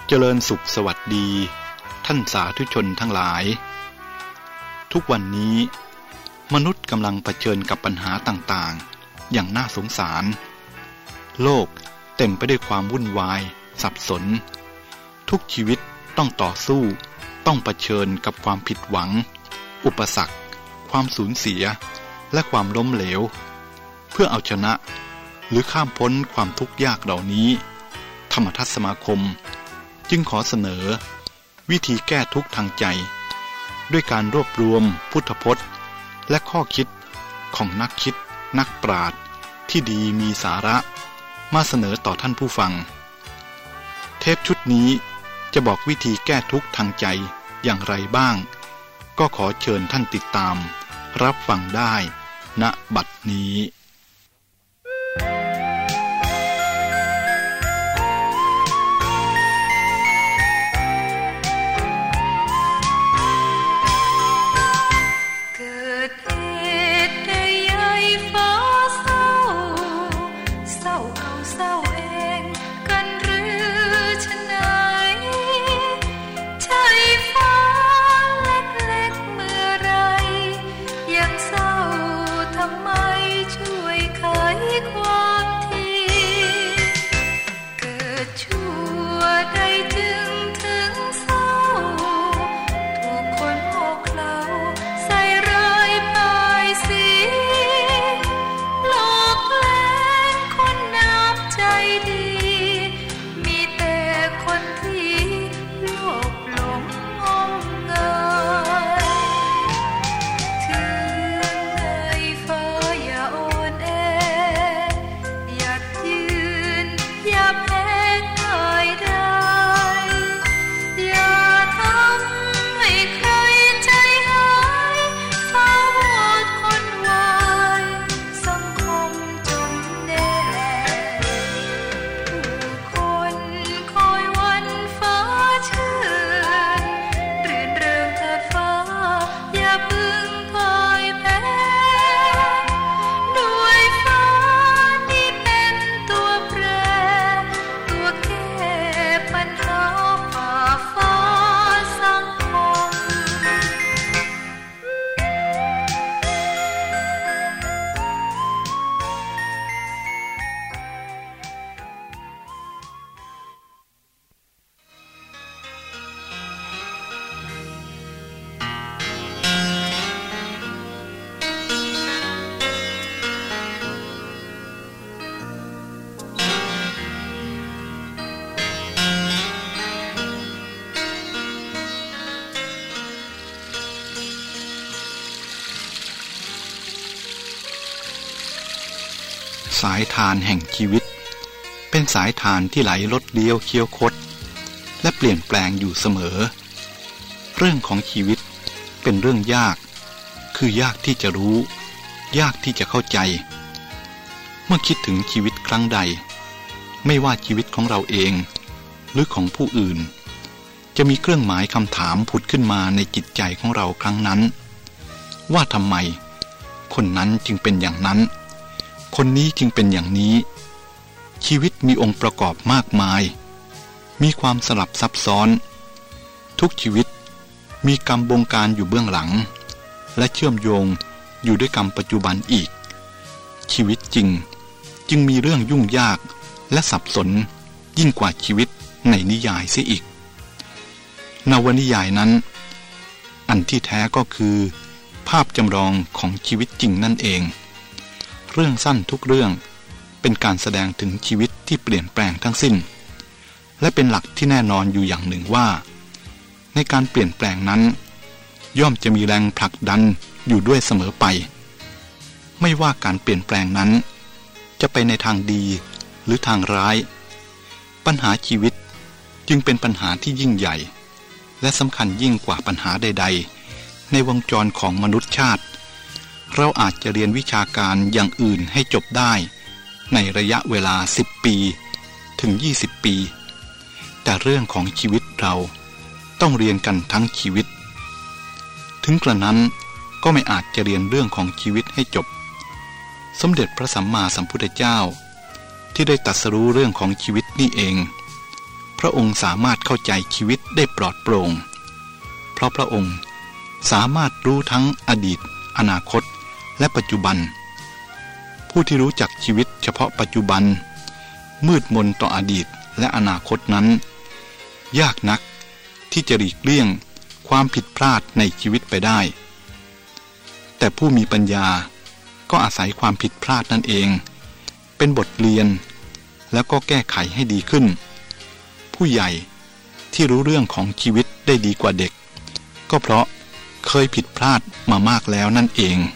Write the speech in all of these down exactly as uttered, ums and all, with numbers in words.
เจริญสุขสวัสดีท่านสาธุชนทั้งหลายทุกวันนี้มนุษย์กำลังเผชิญกับปัญหาต่างๆอย่างน่าสงสารโลกเต็มไปด้วยความวุ่นวายสับสนทุกชีวิตต้องต่อสู้ต้องเผชิญกับความผิดหวังอุปสรรคความสูญเสียและความล้มเหลวเพื่อเอาชนะหรือข้ามพ้นความทุกข์ยากเหล่านี้ธรรมทัศน์สมาคมจึงขอเสนอวิธีแก้ทุกข์ทางใจด้วยการรวบรวมพุทธพจน์และข้อคิดของนักคิดนักปราชญ์ที่ดีมีสาระมาเสนอต่อท่านผู้ฟังเทปชุดนี้จะบอกวิธีแก้ทุกข์ทางใจอย่างไรบ้างก็ขอเชิญท่านติดตามรับฟังได้ณบัดนี้สายทานแห่งชีวิตเป็นสายทานที่ไหลลดเลี้ยวเคี้ยวคดและเปลี่ยนแปลงอยู่เสมอเรื่องของชีวิตเป็นเรื่องยากคือยากที่จะรู้ยากที่จะเข้าใจเมื่อคิดถึงชีวิตครั้งใดไม่ว่าชีวิตของเราเองหรือของผู้อื่นจะมีเครื่องหมายคำถามผุดขึ้นมาในจิตใจของเราครั้งนั้นว่าทำไมคนนั้นจึงเป็นอย่างนั้นคนนี้จึงเป็นอย่างนี้ชีวิตมีองค์ประกอบมากมายมีความสลับซับซ้อนทุกชีวิตมีกรรมบงการอยู่เบื้องหลังและเชื่อมโยงอยู่ด้วยกรรมปัจจุบันอีกชีวิตจริงจึงมีเรื่องยุ่งยากและสับสนยิ่งกว่าชีวิตในนิยายเสียอีกนวนิยายนั้นอันที่แท้ก็คือภาพจำลองของชีวิตจริงนั่นเองเรื่องสั้นทุกเรื่องเป็นการแสดงถึงชีวิตที่เปลี่ยนแปลงทั้งสิ้นและเป็นหลักที่แน่นอนอยู่อย่างหนึ่งว่าในการเปลี่ยนแปลงนั้นย่อมจะมีแรงผลักดันอยู่ด้วยเสมอไปไม่ว่าการเปลี่ยนแปลงนั้นจะไปในทางดีหรือทางร้ายปัญหาชีวิตจึงเป็นปัญหาที่ยิ่งใหญ่และสำคัญยิ่งกว่าปัญหาใดๆในวงจรของมนุษยชาติเราอาจจะเรียนวิชาการอย่างอื่นให้จบได้ในระยะเวลาสิบปีถึงยี่สิบปีแต่เรื่องของชีวิตเราต้องเรียนกันทั้งชีวิตถึงกระนั้นก็ไม่อาจจะเรียนเรื่องของชีวิตให้จบสมเด็จพระสัมมาสัมพุทธเจ้าที่ได้ตรัสรู้เรื่องของชีวิตนี่เองพระองค์สามารถเข้าใจชีวิตได้ปลอดโปร่งเพราะพระองค์สามารถรู้ทั้งอดีตอนาคตและปัจจุบันผู้ที่รู้จักชีวิตเฉพาะปัจจุบันมืดมนต่ออดีตและอนาคตนั้นยากนักที่จะหลีกเลี่ยงความผิดพลาดในชีวิตไปได้แต่ผู้มีปัญญาก็อาศัยความผิดพลาดนั่นเองเป็นบทเรียนแล้วก็แก้ไขให้ดีขึ้นผู้ใหญ่ที่รู้เรื่องของชีวิตได้ดีกว่าเด็กก็เพราะเคยผิดพลาดมามากแล้วนั่นเอง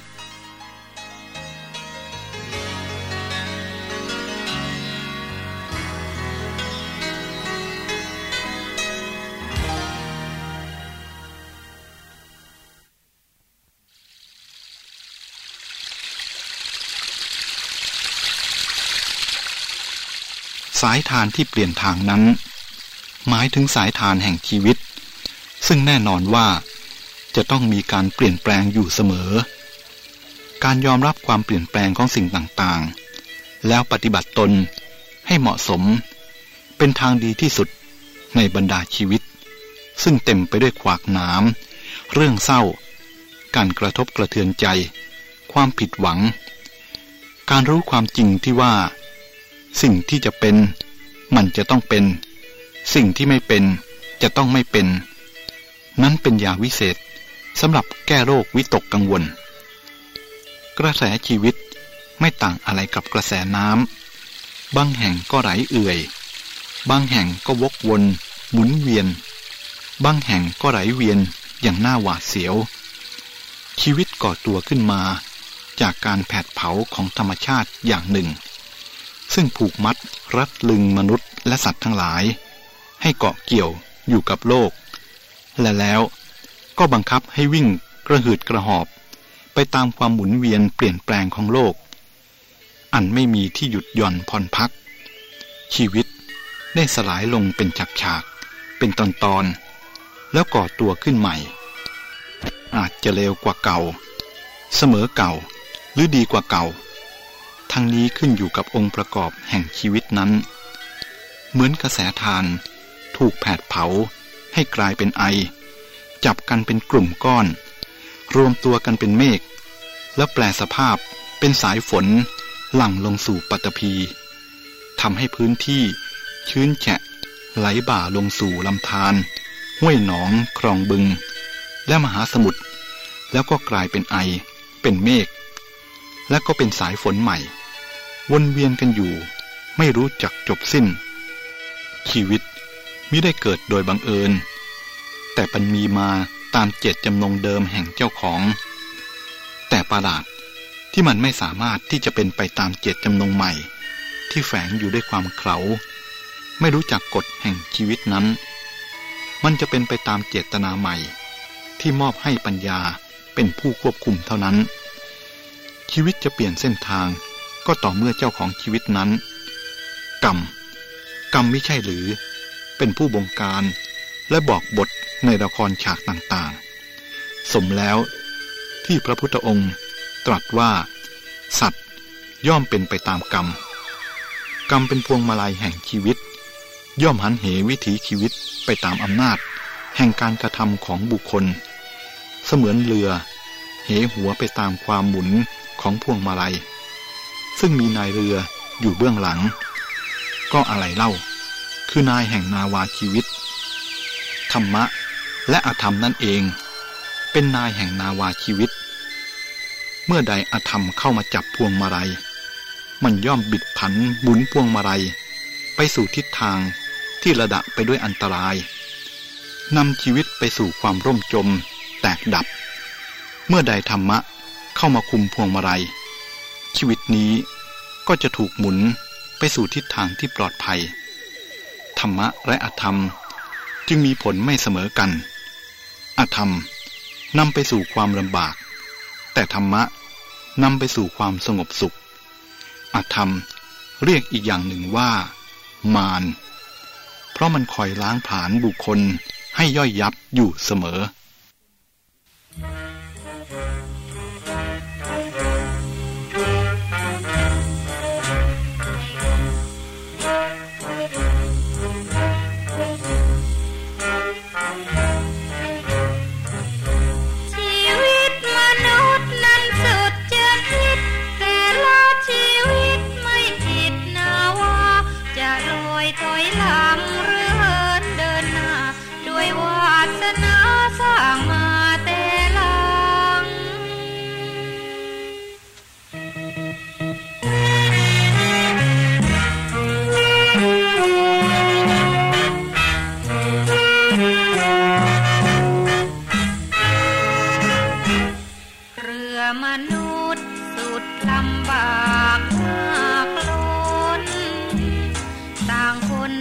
สายทานที่เปลี่ยนทางนั้นหมายถึงสายทานแห่งชีวิตซึ่งแน่นอนว่าจะต้องมีการเปลี่ยนแปลงอยู่เสมอการยอมรับความเปลี่ยนแปลงของสิ่งต่างๆแล้วปฏิบัติตนให้เหมาะสมเป็นทางดีที่สุดในบรรดาชีวิตซึ่งเต็มไปด้วยขวากหนามเรื่องเศร้าการกระทบกระเทือนใจความผิดหวังการรู้ความจริงที่ว่าสิ่งที่จะเป็นมันจะต้องเป็นสิ่งที่ไม่เป็นจะต้องไม่เป็นนั้นเป็นยาวิเศษสำหรับแก้โรควิตกกังวลกระแสชีวิตไม่ต่างอะไรกับกระแสน้ำบางแห่งก็ไหลเอื่อยบางแห่งก็วกวนหมุนเวียนบางแห่งก็ไหลเวียนอย่างน่าหวาดเสียวชีวิตก่อตัวขึ้นมาจากการแผดเผาของธรรมชาติอย่างหนึ่งซึ่งผูกมัดรัดลึงมนุษย์และสัตว์ทั้งหลายให้เกาะเกี่ยวอยู่กับโลกและแล้วก็บังคับให้วิ่งกระหืดกระหอบไปตามความหมุนเวียนเปลี่ยนแปลงของโลกอันไม่มีที่หยุดหย่อนผ่อนพักชีวิตได้สลายลงเป็นฉากๆเป็นตอนๆแล้วก่อตัวขึ้นใหม่อาจจะเลวกว่าเก่าเสมอเก่าหรือดีกว่าเก่าทั้งนี้ขึ้นอยู่กับองค์ประกอบแห่งชีวิตนั้นเหมือนกระแสทานถูกแผดเผาให้กลายเป็นไอจับกันเป็นกลุ่มก้อนรวมตัวกันเป็นเมฆแล้วแปลสภาพเป็นสายฝนหลั่งลงสู่ปฐพีทำให้พื้นที่ชื้นแฉะไหลบ่าลงสู่ลำธารห้วยหนองคลองบึงและมหาสมุทรแล้วก็กลายเป็นไอเป็นเมฆและก็เป็นสายฝนใหม่วนเวียนกันอยู่ไม่รู้จักจบสิ้นชีวิตมิได้เกิดโดยบังเอิญแต่มันมีมาตามเจตจำนงเดิมแห่งเจ้าของแต่ประหลาดที่มันไม่สามารถที่จะเป็นไปตามเจตจำนงใหม่ที่แฝงอยู่ด้วยความเขลาไม่รู้จักกฎแห่งชีวิตนั้นมันจะเป็นไปตามเจตนาใหม่ที่มอบให้ปัญญาเป็นผู้ควบคุมเท่านั้นชีวิตจะเปลี่ยนเส้นทางก็ต่อเมื่อเจ้าของชีวิตนั้นกรรมกรรมไม่ใช่หรือเป็นผู้บงการและบอกบทในละครฉากต่างๆสมแล้วที่พระพุทธองค์ตรัสว่าสัตว์ย่อมเป็นไปตามกรรมกรรมเป็นพวงมาลัยแห่งชีวิตย่อมหันเหวิถีชีวิตไปตามอำนาจแห่งการกระทำของบุคคลเสมือนเรือเหหัวไปตามความหมุนของพวงมาลัยซึ่งมีนายเรืออยู่เบื้องหลังก็อะไรเล่าคือนายแห่งนาวาชีวิตธรรมะและอธรรมนั่นเองเป็นนายแห่งนาวาชีวิตเมื่อใดอธรรมเข้ามาจับพวงมาลัยมันย่อมบิดผันหมุนพวงมาลัยไปสู่ทิศทางที่ระดับไปด้วยอันตรายนำชีวิตไปสู่ความร่มจมแตกดับเมื่อใดธรรมะเข้ามาคุมพวงมาลัยชีวิตนี้ก็จะถูกหมุนไปสู่ทิศทางที่ปลอดภัยธรรมะและอธรรมจึงมีผลไม่เสมอกันอธรรมนำไปสู่ความลำบากแต่ธรรมะนำไปสู่ความสงบสุขอธรรมเรียกอีกอย่างหนึ่งว่ามารเพราะมันคอยล้างผลาญบุคคลให้ย่อยยับอยู่เสมอ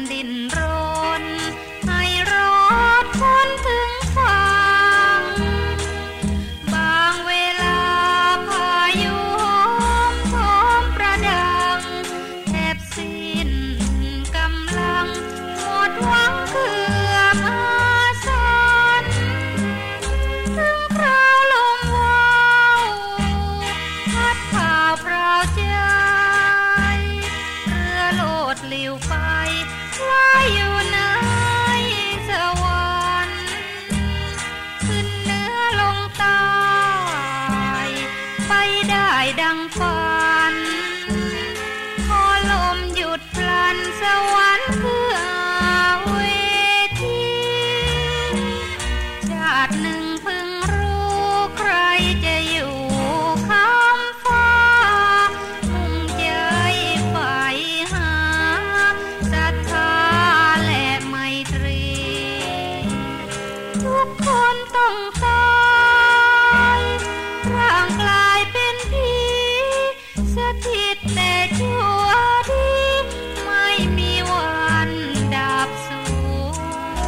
ดินรนให้รถพ้นถึงฝั่งบางเวลาพายุโหมโหมประดังแทบสิ้นกำลังหมดหวังเกือบอาสันถึงคราวลมว่าวพัดผ่าพราวใจเรือโลดหลิวไปลอยอยู่ในสวรรค์ขึ้นเหนือลงใต้ไปได้ดังฝันพอลมหยุดพลันสวรรค์คือเวทีชาติหนึ่งเพิ่งรู้ใครจะอยู่ข้ามฟ้ามุ่งใจใฝ่หาศรัทธาและไมตรีทุกคนต้องตายร่างกลายเป็นผีสถิตแต่ชั่วดีไม่มีวันดับสูญ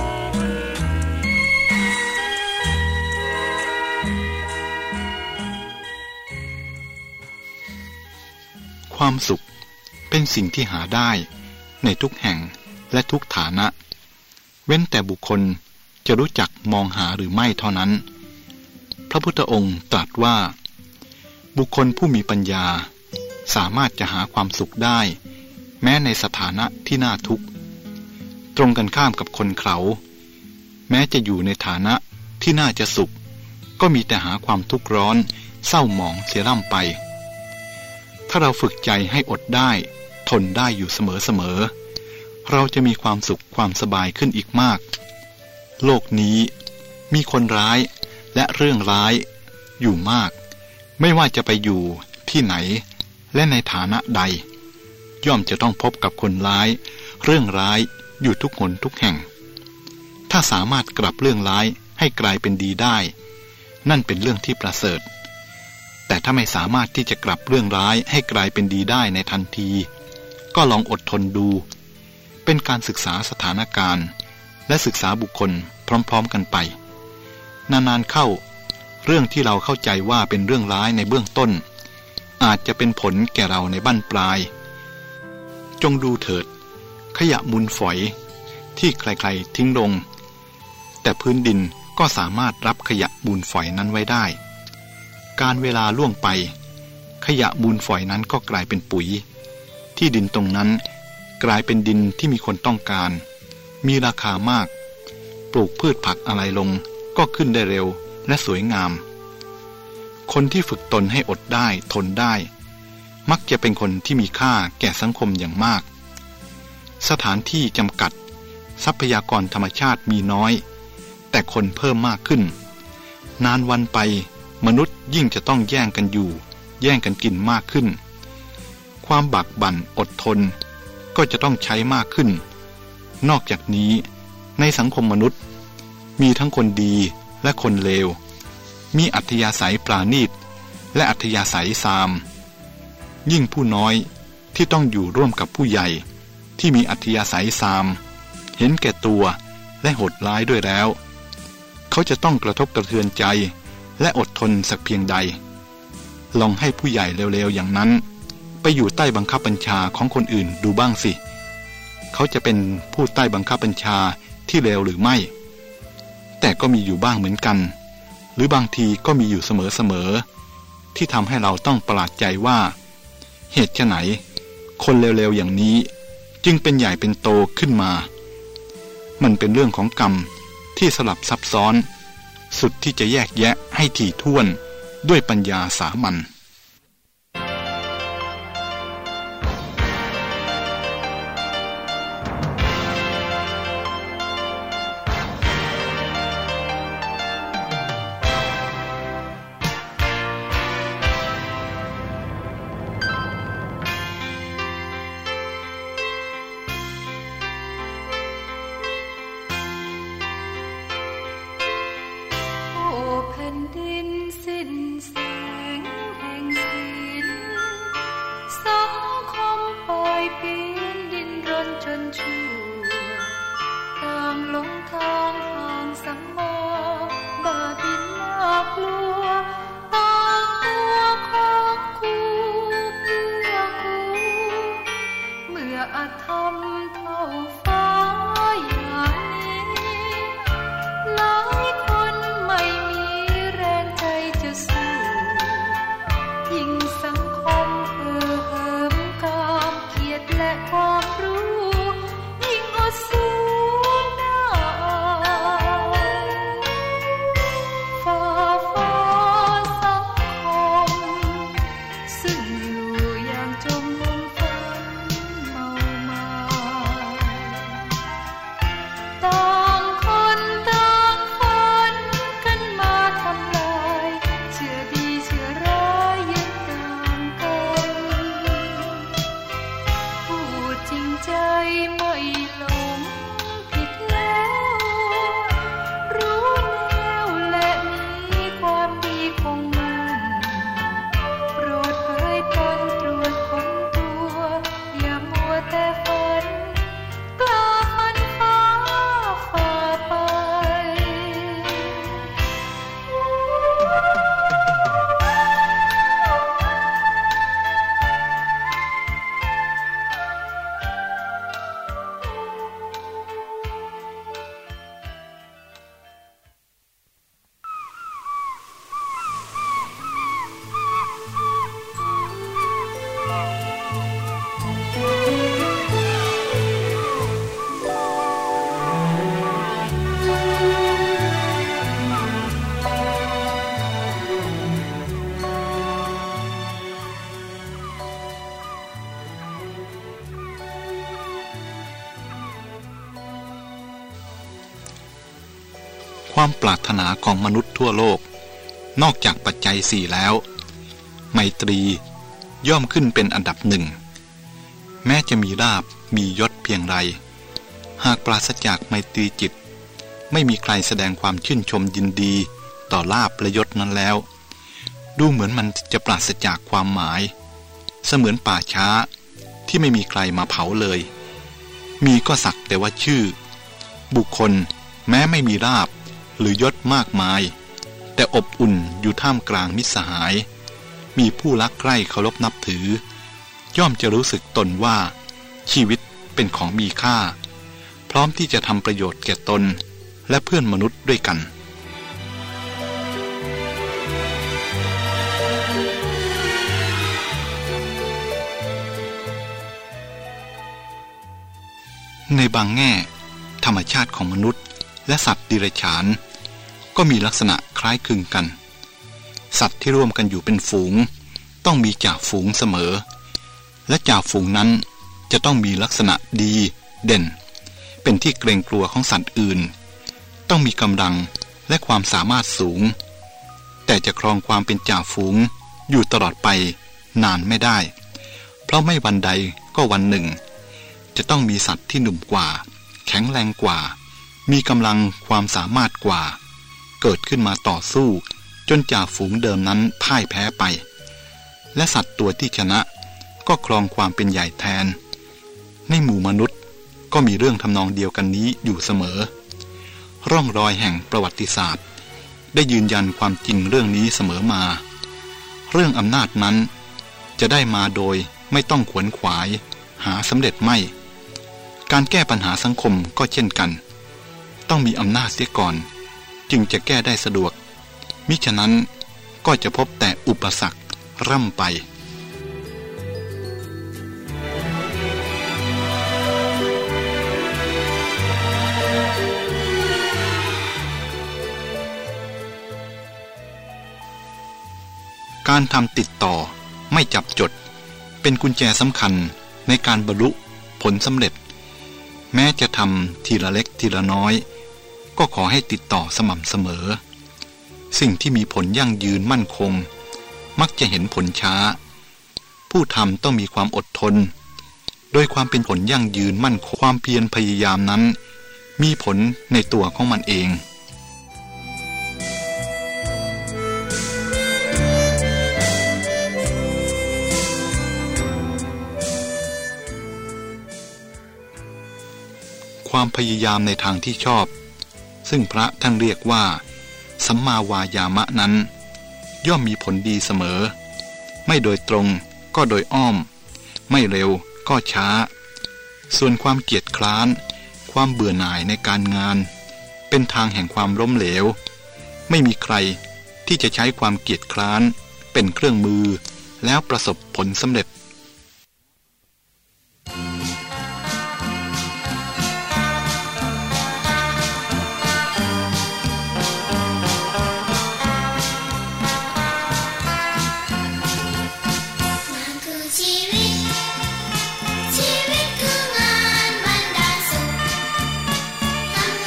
ความสุขเป็นสิ่งที่หาได้ในทุกแห่งและทุกฐานะเว้นแต่บุคคลจะรู้จักมองหาหรือไม่เท่านั้นพระพุทธองค์ตรัสว่าบุคคลผู้มีปัญญาสามารถจะหาความสุขได้แม้ในสถานะที่น่าทุกข์ตรงกันข้ามกับคนเขาแม้จะอยู่ในฐานะที่น่าจะสุขก็มีแต่หาความทุกข์ร้อนเศร้าหมองเสียร่ำไปถ้าเราฝึกใจให้อดได้ทนได้อยู่เสมอๆเราจะมีความสุขความสบายขึ้นอีกมากโลกนี้มีคนร้ายและเรื่องร้ายอยู่มากไม่ว่าจะไปอยู่ที่ไหนและในฐานะใดย่อมจะต้องพบกับคนร้ายเรื่องร้ายอยู่ทุกหนทุกแห่งถ้าสามารถกลับเรื่องร้ายให้กลายเป็นดีได้นั่นเป็นเรื่องที่ประเสริฐแต่ถ้าไม่สามารถที่จะกลับเรื่องร้ายให้กลายเป็นดีได้ในทันทีก็ลองอดทนดูเป็นการศึกษาสถานการณ์และศึกษาบุคคลพร้อมๆกันไปนานๆเข้าเรื่องที่เราเข้าใจว่าเป็นเรื่องร้ายในเบื้องต้นอาจจะเป็นผลแก่เราในบั้นปลายจงดูเถิดขยะมูลฝอยที่ใครๆทิ้งลงแต่พื้นดินก็สามารถรับขยะมูลฝอยนั้นไว้ได้การเวลาล่วงไปขยะมูลฝอยนั้นก็กลายเป็นปุ๋ยที่ดินตรงนั้นกลายเป็นดินที่มีคนต้องการมีราคามากปลูกพืชผักอะไรลงก็ขึ้นได้เร็วและสวยงามคนที่ฝึกตนให้อดได้ทนได้มักจะเป็นคนที่มีค่าแก่สังคมอย่างมากสถานที่จำกัดทรัพยากรธรรมชาติมีน้อยแต่คนเพิ่มมากขึ้นนานวันไปมนุษย์ยิ่งจะต้องแย่งกันอยู่แย่งกันกินมากขึ้นความบักบั่นอดทนก็จะต้องใช้มากขึ้นนอกจากนี้ในสังคมมนุษย์มีทั้งคนดีและคนเลวมีอัธยาศัยปราณีตและอัธยาศัยซามยิ่งผู้น้อยที่ต้องอยู่ร่วมกับผู้ใหญ่ที่มีอัธยาศัยซามเห็นแก่ตัวและโหดร้ายด้วยแล้วเขาจะต้องกระทบกระเทือนใจและอดทนสักเพียงใดลองให้ผู้ใหญ่เร็วๆอย่างนั้นไปอยู่ใต้บังคับบัญชาของคนอื่นดูบ้างสิเขาจะเป็นผู้ใต้บังคับบัญชาที่เลวหรือไม่แต่ก็มีอยู่บ้างเหมือนกันหรือบางทีก็มีอยู่เสมอๆที่ทำให้เราต้องประหลาดใจว่าเหตุไฉนคนเลวๆอย่างนี้จึงเป็นใหญ่เป็นโตขึ้นมามันเป็นเรื่องของกรรมที่สลับซับซ้อนสุดที่จะแยกแยะให้ถี่ถ้วนด้วยปัญญาสามัญเปลี่ยนดินรนจนชั่วความปรารถนาของมนุษย์ทั่วโลกนอกจากปัจจัยสี่แล้วไมตรีย่อมขึ้นเป็นอันดับหนึ่งแม้จะมีลาภมียศเพียงไรหากปราศจากไมตรีจิตไม่มีใครแสดงความชื่นชมยินดีต่อลาภและยศนั้นแล้วดูเหมือนมันจะปราศจากความหมายเสมือนป่าช้าที่ไม่มีใครมาเผาเลยมีก็สักแต่ว่าชื่อบุคคลแม้ไม่มีลาภหรือยศมากมายแต่อบอุ่นอยู่ท่ามกลางมิตรสหายมีผู้รักใคร่เคารพนับถือย่อมจะรู้สึกตนว่าชีวิตเป็นของมีค่าพร้อมที่จะทำประโยชน์แก่ตนและเพื่อนมนุษย์ด้วยกันในบางแง่ธรรมชาติของมนุษย์และสัตว์ดิเรกชันก็มีลักษณะคล้ายคลึงกันสัตว์ที่ร่วมกันอยู่เป็นฝูงต้องมีจ่าฝูงเสมอและจ่าฝูงนั้นจะต้องมีลักษณะดีเด่นเป็นที่เกรงกลัวของสัตว์อื่นต้องมีกำลังและความสามารถสูงแต่จะครองความเป็นจ่าฝูงอยู่ตลอดไปนานไม่ได้เพราะไม่วันใดก็วันหนึ่งจะต้องมีสัตว์ที่หนุ่มกว่าแข็งแรงกว่ามีกำลังความสามารถกว่าเกิดขึ้นมาต่อสู้จนจ่าฝูงเดิมนั้นพ่ายแพ้ไปและสัตว์ตัวที่ชนะก็ครองความเป็นใหญ่แทนในหมู่มนุษย์ก็มีเรื่องทำนองเดียวกันนี้อยู่เสมอร่องรอยแห่งประวัติศาสตร์ได้ยืนยันความจริงเรื่องนี้เสมอมาเรื่องอำนาจนั้นจะได้มาโดยไม่ต้องขวนขวายหาสำเร็จไม่การแก้ปัญหาสังคมก็เช่นกันต้องมีอำนาจเสียก่อนจึงจะแก้ได้สะดวกมิฉะนั้นก็จะพบแต่อุปสรรคร่ำไปการทำติดต่อไม่จับจดเป็นกุญแจสำคัญในการบรรลุผลสำเร็จแม้จะทำทีละเล็กทีละน้อยก็ขอให้ติดต่อสม่ำเสมอสิ่งที่มีผลยั่งยืนมั่นคงมักจะเห็นผลช้าผู้ทำต้องมีความอดทนโดยความเป็นผลยั่งยืนมั่นคงความเพียรพยายามนั้นมีผลในตัวของมันเองความพยายามในทางที่ชอบซึ่งพระท่านเรียกว่าสัมมาวายามะนั้นย่อมมีผลดีเสมอไม่โดยตรงก็โดยอ้อมไม่เร็วก็ช้าส่วนความเกียจคร้านความเบื่อหน่ายในการงานเป็นทางแห่งความล้มเหลวไม่มีใครที่จะใช้ความเกียจคร้านเป็นเครื่องมือแล้วประสบผลสำเร็จท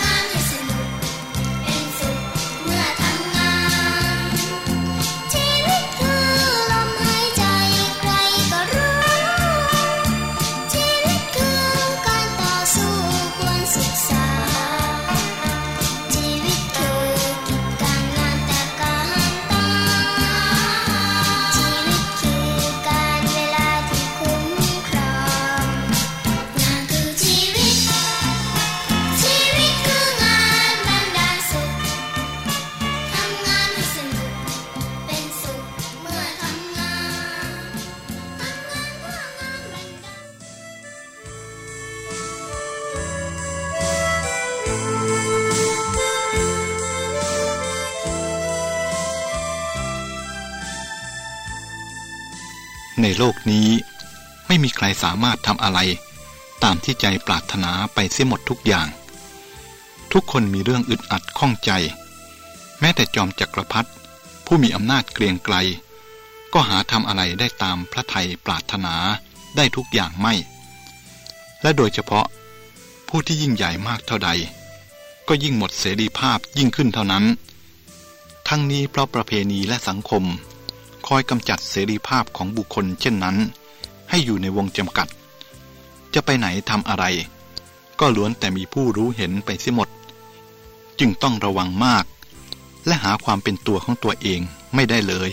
ในโลกนี้ไม่มีใครสามารถทำอะไรตามที่ใจปรารถนาไปเสียหมดทุกอย่างทุกคนมีเรื่องอึดอัดข้องใจแม้แต่จอมจักรพรรดิผู้มีอำนาจเกรียงไกรก็หาทำอะไรได้ตามพระทัยปรารถนาได้ทุกอย่างไม่และโดยเฉพาะผู้ที่ยิ่งใหญ่มากเท่าใดก็ยิ่งหมดเสรีภาพยิ่งขึ้นเท่านั้นทั้งนี้เพราะประเพณีและสังคมคอยกำจัดเสรีภาพของบุคคลเช่นนั้นให้อยู่ในวงจำกัดจะไปไหนทำอะไรก็ล้วนแต่มีผู้รู้เห็นไปเสียหมดจึงต้องระวังมากและหาความเป็นตัวของตัวเองไม่ได้เลย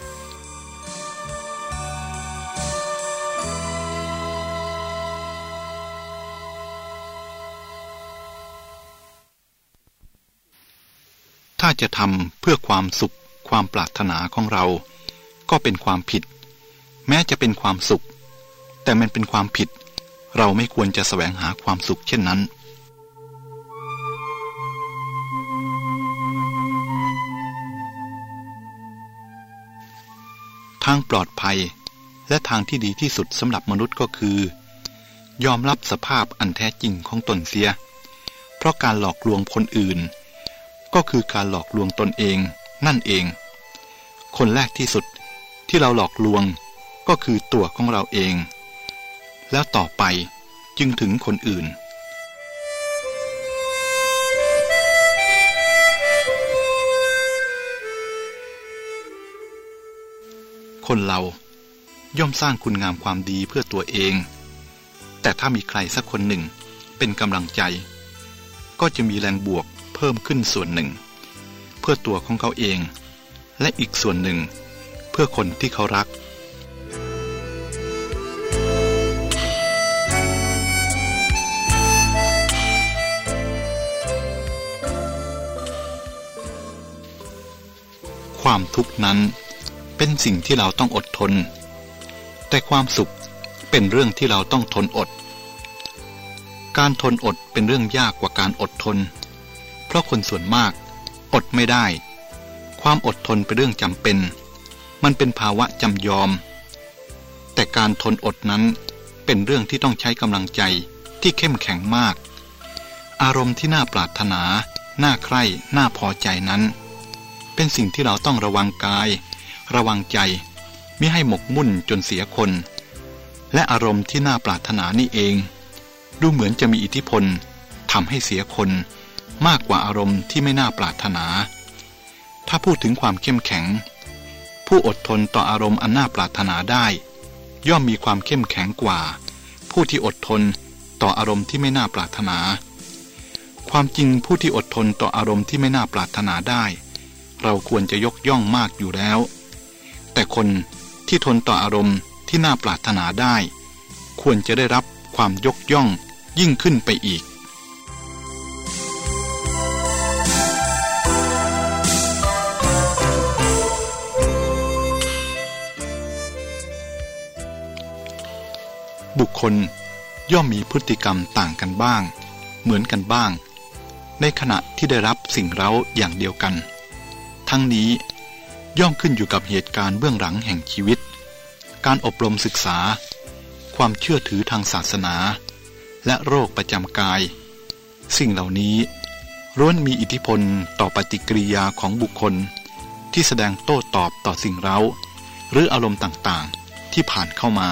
ถ้าจะทำเพื่อความสุขความปรารถนาของเราก็เป็นความผิดแม้จะเป็นความสุขแต่มันเป็นความผิดเราไม่ควรจะแสวงหาความสุขเช่นนั้นทางปลอดภัยและทางที่ดีที่สุดสำหรับมนุษย์ก็คือยอมรับสภาพอันแท้จริงของตนเสียเพราะการหลอกลวงคนอื่นก็คือการหลอกลวงตนเองนั่นเองคนแรกที่สุดที่เราหลอกลวงก็คือตัวของเราเองแล้วต่อไปจึงถึงคนอื่นคนเราย่อมสร้างคุณงามความดีเพื่อตัวเองแต่ถ้ามีใครสักคนหนึ่งเป็นกำลังใจก็จะมีแรงบวกเพิ่มขึ้นส่วนหนึ่งเพื่อตัวของเขาเองและอีกส่วนหนึ่งเพื่อคนที่เขารักความทุกข์นั้นเป็นสิ่งที่เราต้องอดทนแต่ความสุขเป็นเรื่องที่เราต้องทนอดการทนอดเป็นเรื่องยากกว่าการอดทนเพราะคนส่วนมากอดไม่ได้ความอดทนเป็นเรื่องจำเป็นมันเป็นภาวะจำยอมแต่การทนอดนั้นเป็นเรื่องที่ต้องใช้กำลังใจที่เข้มแข็งมากอารมณ์ที่น่าปรารถนาน่าใคร่น่าพอใจนั้นเป็นสิ่งที่เราต้องระวังกายระวังใจมิให้หมกมุ่นจนเสียคนและอารมณ์ที่น่าปรารถนานี่เองดูเหมือนจะมีอิทธิพลทำให้เสียคนมากกว่าอารมณ์ที่ไม่น่าปรารถนาถ้าพูดถึงความเข้มแข็งผู้อดทนต่ออารมณ์อันน่าปรารถนาได้ย่อมมีความเข้มแข็งกว่าผู้ที่อดทนต่ออารมณ์ที่ไม่น่าปรารถนาความจริงผู้ที่อดทนต่ออารมณ์ที่ไม่น่าปรารถนาได้เราควรจะยกย่องมากอยู่แล้วแต่คนที่ทนต่ออารมณ์ที่น่าปรารถนาได้ควรจะได้รับความยกย่องยิ่งขึ้นไปอีกบุคคลย่อมมีพฤติกรรมต่างกันบ้างเหมือนกันบ้างในขณะที่ได้รับสิ่งเร้าอย่างเดียวกันทั้งนี้ย่อมขึ้นอยู่กับเหตุการณ์เบื้องหลังแห่งชีวิตการอบรมศึกษาความเชื่อถือทางศาสนาและโรคประจำกายสิ่งเหล่านี้ล้วนมีอิทธิพลต่อปฏิกิริยาของบุคคลที่แสดงโต้ตอบต่อสิ่งเร้าหรืออารมณ์ต่างๆที่ผ่านเข้ามา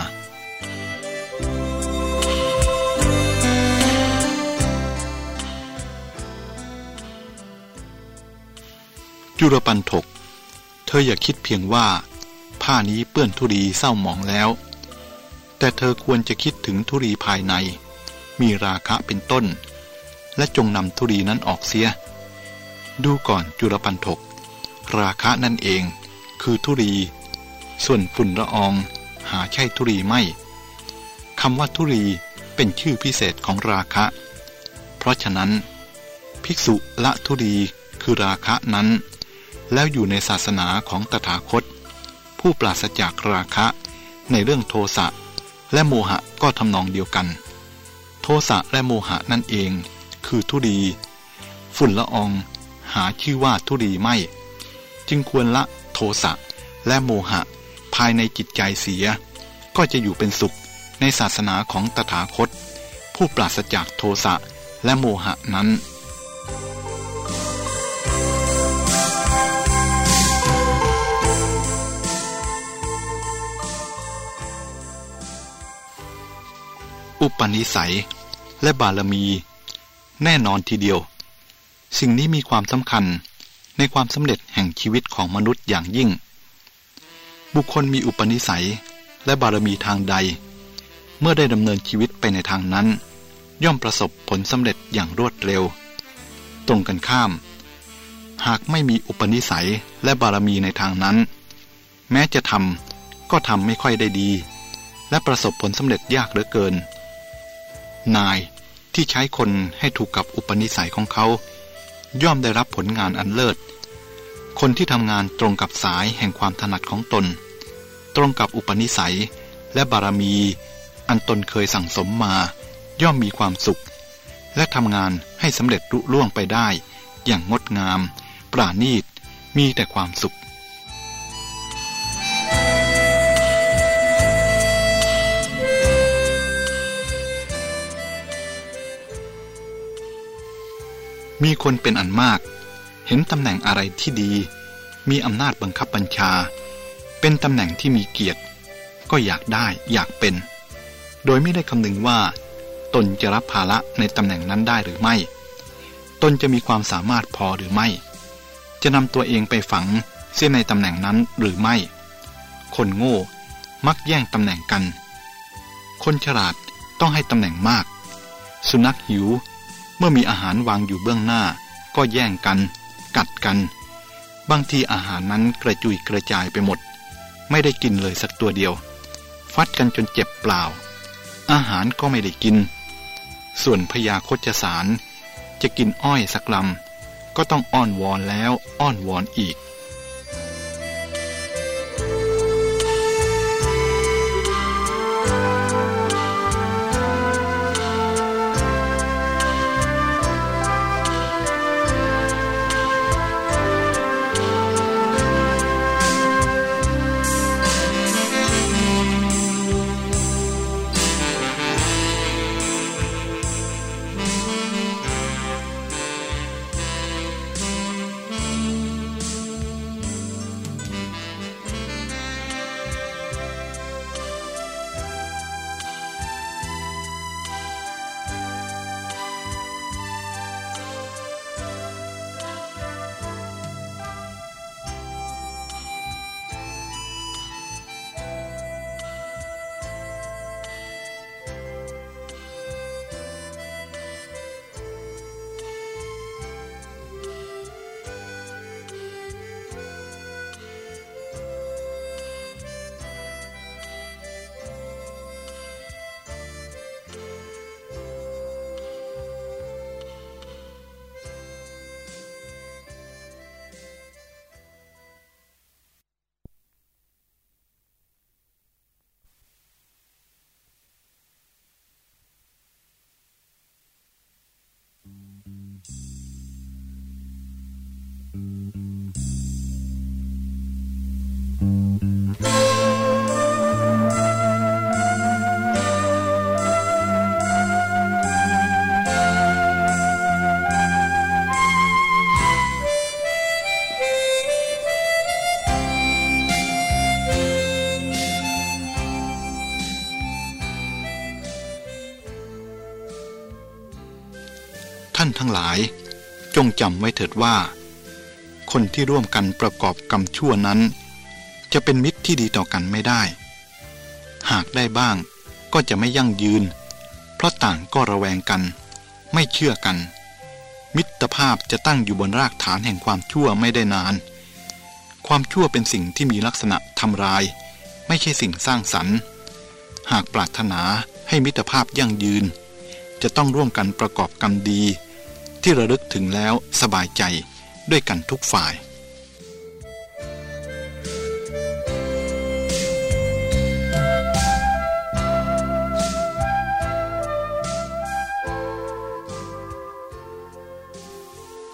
จุลปันถกเธออย่าคิดเพียงว่าผ้านี้เปื้อนธุลีเศร้าหมองแล้วแต่เธอควรจะคิดถึงธุลีภายในมีราคะเป็นต้นและจงนำธุลีนั้นออกเสียดูก่อนจุลปันถกราคะนั่นเองคือธุลีส่วนฝุ่นละอองหาใช่ธุลีไม่คำว่าธุลีเป็นชื่อพิเศษของราคะเพราะฉะนั้นภิกษุละธุลีคือราคะนั้นแล้วอยู่ในศาสนาของตถาคตผู้ปราศจากราคะในเรื่องโทสะและโมหะก็ทำนองเดียวกันโทสะและโมหะนั่นเองคือธุลีฝุ่นละอองหาชื่อว่าธุลีไม่จึงควรละโทสะและโมหะภายในจิตใจเสียก็จะอยู่เป็นสุขในศาสนาของตถาคตผู้ปราศจากโทสะและโมหะนั้นอุปนิสัยและบารมีแน่นอนทีเดียวสิ่งนี้มีความสำคัญในความสำเร็จแห่งชีวิตของมนุษย์อย่างยิ่งบุคคลมีอุปนิสัยและบารมีทางใดเมื่อได้ดำเนินชีวิตไปในทางนั้นย่อมประสบผลสำเร็จอย่างรวดเร็วตรงกันข้ามหากไม่มีอุปนิสัยและบารมีในทางนั้นแม้จะทำก็ทำไม่ค่อยได้ดีและประสบผลสำเร็จยากเหลือเกินนายที่ใช้คนให้ถูกกับอุปนิสัยของเขาย่อมได้รับผลงานอันเลิศคนที่ทำงานตรงกับสายแห่งความถนัดของตนตรงกับอุปนิสัยและบารมีอันตนเคยสั่งสมมาย่อมมีความสุขและทำงานให้สำเร็จลุล่วงไปได้อย่างงดงามปราณีตมีแต่ความสุขมีคนเป็นอันมากเห็นตำแหน่งอะไรที่ดีมีอำนาจบังคับบัญชาเป็นตำแหน่งที่มีเกียรติก็อยากได้อยากเป็นโดยไม่ได้คำนึงว่าตนจะรับภาระในตำแหน่งนั้นได้หรือไม่ตนจะมีความสามารถพอหรือไม่จะนำตัวเองไปฝังเสียในตำแหน่งนั้นหรือไม่คนโง่มักแย่งตำแหน่งกันคนฉลาดต้องให้ตำแหน่งมากสุนัขหิวเมื่อมีอาหารวางอยู่เบื้องหน้าก็แย่งกันกัดกันบางทีอาหารนั้นกระจุยกระจายไปหมดไม่ได้กินเลยสักตัวเดียวฟัดกันจนเจ็บเปล่าอาหารก็ไม่ได้กินส่วนพญาโคชสารจะกินอ้อยสักลำก็ต้องอ้อนวอนแล้วอ้อนวอนอีกท่านทั้งหลายจงจำไว้เถิดว่าคนที่ร่วมกันประกอบกรรมชั่วนั้นจะเป็นมิตรที่ดีต่อกันไม่ได้หากได้บ้างก็จะไม่ยั่งยืนเพราะต่างก็ระแวงกันไม่เชื่อกันมิตรภาพจะตั้งอยู่บนรากฐานแห่งความชั่วไม่ได้นานความชั่วเป็นสิ่งที่มีลักษณะทำลายไม่ใช่สิ่งสร้างสรรค์หากปรารถนาให้มิตรภาพยั่งยืนจะต้องร่วมกันประกอบกรรมดีที่ระลึกถึงแล้วสบายใจด้วยกันทุกฝ่าย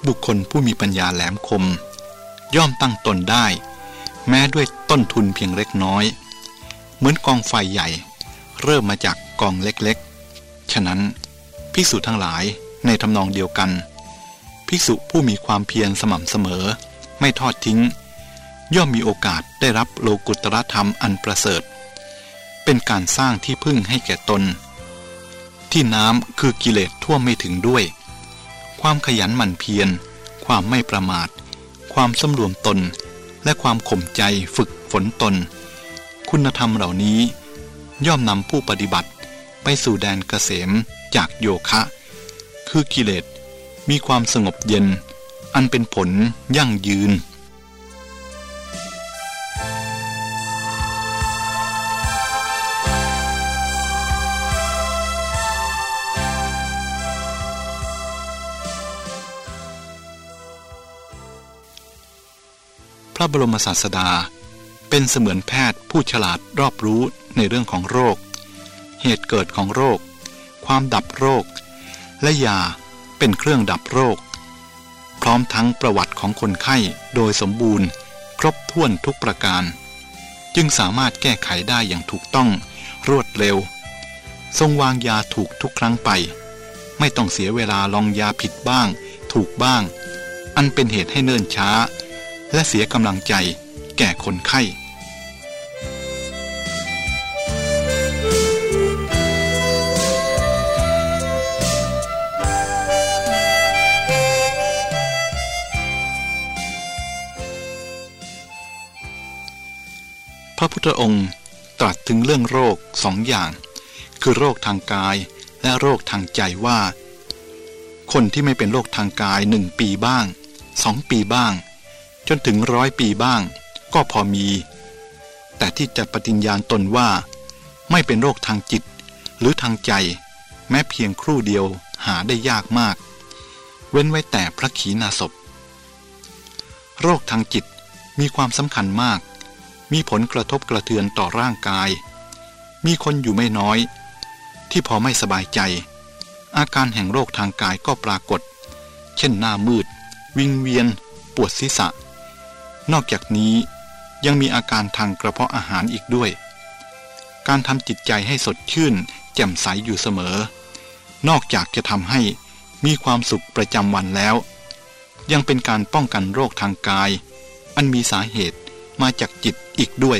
บุคคลผู้มีปัญญาแหลมคมย่อมตั้งตนได้แม้ด้วยต้นทุนเพียงเล็กน้อยเหมือนกองไฟใหญ่เริ่มมาจากกองเล็กๆฉะนั้นภิกษุทั้งหลายในทำนองเดียวกันภิกษุผู้มีความเพียรสม่ำเสมอไม่ทอดทิ้งย่อมมีโอกาสได้รับโลกุตตรธรรมอันประเสริฐเป็นการสร้างที่พึ่งให้แก่ตนที่น้ำคือกิเลสท่วมไม่ถึงด้วยความขยันหมั่นเพียรความไม่ประมาทความสำรวมตนและความข่มใจฝึกฝนตนคุณธรรมเหล่านี้ย่อมนำผู้ปฏิบัติไปสู่แดนเกษมจากโยคะคือกิเลสมีความสงบเย็นอันเป็นผลยั่งยืนพระบรมศาสดาเป็นเสมือนแพทย์ผู้ฉลาดรอบรู้ในเรื่องของโรคเหตุเกิดของโรคความดับโรคและยาเป็นเครื่องดับโรคพร้อมทั้งประวัติของคนไข้โดยสมบูรณ์ครบถ้วนทุกประการจึงสามารถแก้ไขได้อย่างถูกต้องรวดเร็วทรงวางยาถูกทุกครั้งไปไม่ต้องเสียเวลาลองยาผิดบ้างถูกบ้างอันเป็นเหตุให้เนิ่นช้าและเสียกำลังใจแก่คนไข้พระพุทธองค์ตรัสถึงเรื่องโรคสองอย่างคือโรคทางกายและโรคทางใจว่าคนที่ไม่เป็นโรคทางกายหนึ่งปีบ้างสองปีบ้างจนถึงร้อยปีบ้างก็พอมีแต่ที่จะปฏิญญาณตนว่าไม่เป็นโรคทางจิตหรือทางใจแม้เพียงครู่เดียวหาได้ยากมากเว้นไว้แต่พระขีณาสพโรคทางจิตมีความสำคัญมากมีผลกระทบกระเทือนต่อร่างกายมีคนอยู่ไม่น้อยที่พอไม่สบายใจอาการแห่งโรคทางกายก็ปรากฏเช่นหน้ามืดวิงเวียนปวดศีรษะนอกจากนี้ยังมีอาการทางกระเพาะอาหารอีกด้วยการทำจิตใจให้สดชื่นแจ่มใสอยู่เสมอนอกจากจะทำให้มีความสุขประจำวันแล้วยังเป็นการป้องกันโรคทางกายอันมีสาเหตุมาจากจิตอีกด้วย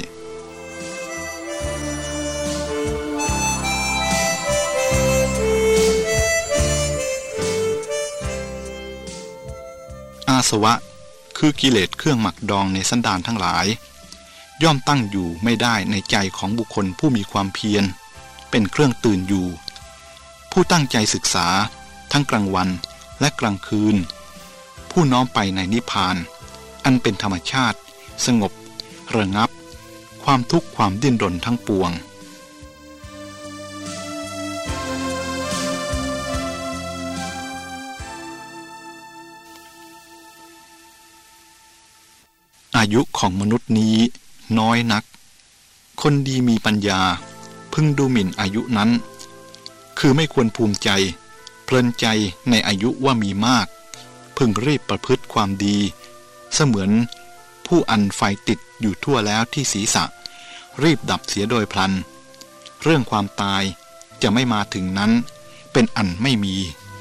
อาสวะคือกิเลสเครื่องหมักดองในสันดานทั้งหลายย่อมตั้งอยู่ไม่ได้ในใจของบุคคลผู้มีความเพียรเป็นเครื่องตื่นอยู่ผู้ตั้งใจศึกษาทั้งกลางวันและกลางคืนผู้น้อมไปในนิพพานอันเป็นธรรมชาติสงบระงับความทุกข์ความดิ้นรนทั้งปวงอายุของมนุษย์นี้น้อยนักคนดีมีปัญญาพึงดูหมิ่นอายุนั้นคือไม่ควรภูมิใจเพลินใจในอายุว่ามีมากพึงรีบประพฤติความดีเสมือนผู้อันไฟติดอยู่ทั่วแล้วที่ศีรษะรีบดับเสียโดยพลันเรื่องความตายจะไม่มาถึงนั้นเป็นอันไม่มี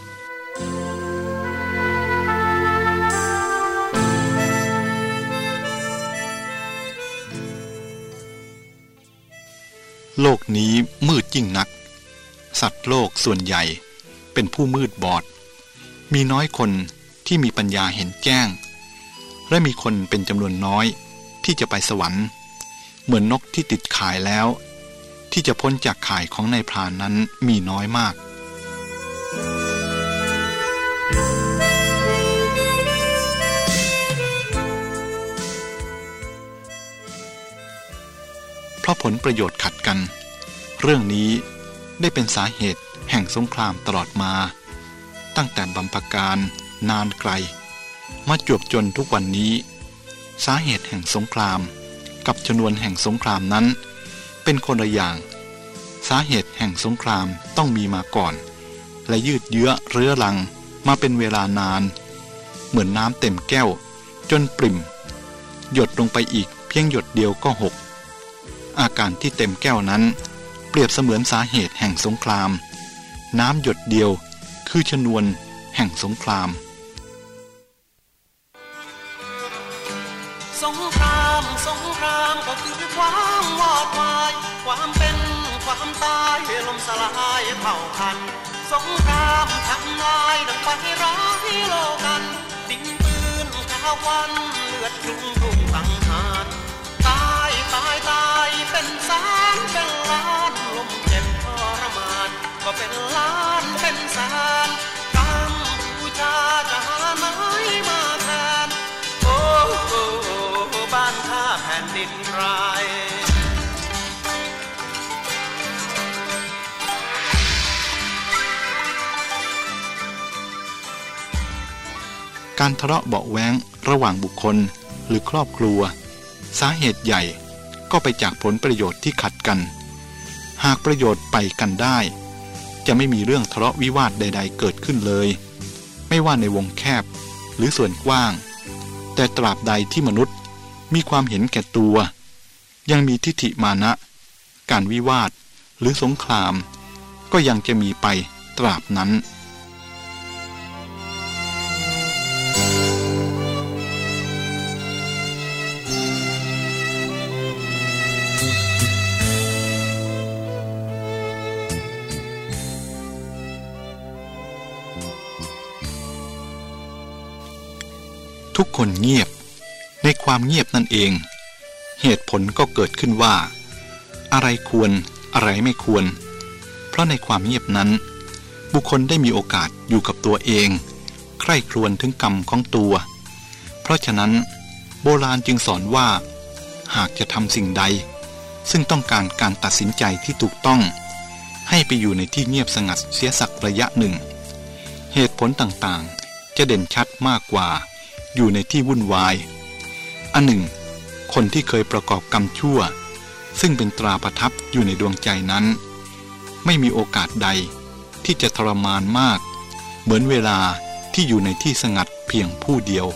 โลกนี้มืดยิ่งนักสัตว์โลกส่วนใหญ่เป็นผู้มืดบอดมีน้อยคนที่มีปัญญาเห็นแจ้งและมีคนเป็นจำนวนน้อยที่จะไปสวรรค์เหมือนนกที่ติดข่ายแล้วที่จะพ้นจากข่ายของนายพรานนั้นมีน้อยมากเพราะผลประโยชน์ขัดกันเรื่องนี้ได้เป็นสาเหตุแห่งสงครามตลอดมาตั้งแต่บรรพกาลนานไกลมาจวบจนทุกวันนี้สาเหตุแห่งสงครามกับชนวนแห่งสงครามนั้นเป็นคนละอย่างสาเหตุแห่งสงครามต้องมีมาก่อนและยืดเยื้อเรื้อรังมาเป็นเวลานานเหมือนน้ำเต็มแก้วจนปริ่มหยดลงไปอีกเพียงหยดเดียวก็หกอาการที่เต็มแก้วนั้นเปรียบเสมือนสาเหตุแห่งสงครามน้ำหยดเดียวคือชนวนแห่งสงครามสงครามสงครามก็คือความวอดวายความเป็นความตายลมสลายเผ่าพันธุ์สงครามทำลายดังไฟร้ายโลกันดินปืนข้าววันเลือดคลุ้งทุ่งสังหารตายตายตายเป็นแสนเป็นล้านลมเจ็บทรมานก็เป็นล้านเป็นแสนกัมพูชาจะหาไหนมาแทนโอ้โหบ้านข้าแผ่นดินไรการทะเลาะเบาะแว้งระหว่างบุคคลหรือครอบครัวสาเหตุใหญ่ก็ไปจากผลประโยชน์ที่ขัดกันหากประโยชน์ไปกันได้จะไม่มีเรื่องทะเลาะวิวาทใดๆเกิดขึ้นเลยไม่ว่าในวงแคบหรือส่วนกว้างแต่ตราบใดที่มนุษย์มีความเห็นแก่ตัวยังมีทิฏฐิมานะการวิวาทหรือสงครามก็ยังจะมีไปตราบนั้นทุกคนเงียบในความเงียบนั่นเองเหตุผลก็เกิดขึ้นว่าอะไรควรอะไรไม่ควรเพราะในความเงียบนั้นบุคคลได้มีโอกาสอยู่กับตัวเองใคร่ครวญถึงกรรมของตัวเพราะฉะนั้นโบราณจึงสอนว่าหากจะทำสิ่งใดซึ่งต้องการการตัดสินใจที่ถูกต้องให้ไปอยู่ในที่เงียบสงัดเสียสักระยะหนึ่งเหตุผลต่างๆจะเด่นชัดมากกว่าอยู่ในที่วุ่นวายอันหนึ่งคนที่เคยประกอบกรรมชั่วซึ่งเป็นตราประทับอยู่ในดวงใจนั้นไม่มีโอกาสใดที่จะทรมานมากเหมือนเวลาที่อยู่ในที่สงัดเพียงผู้เดียว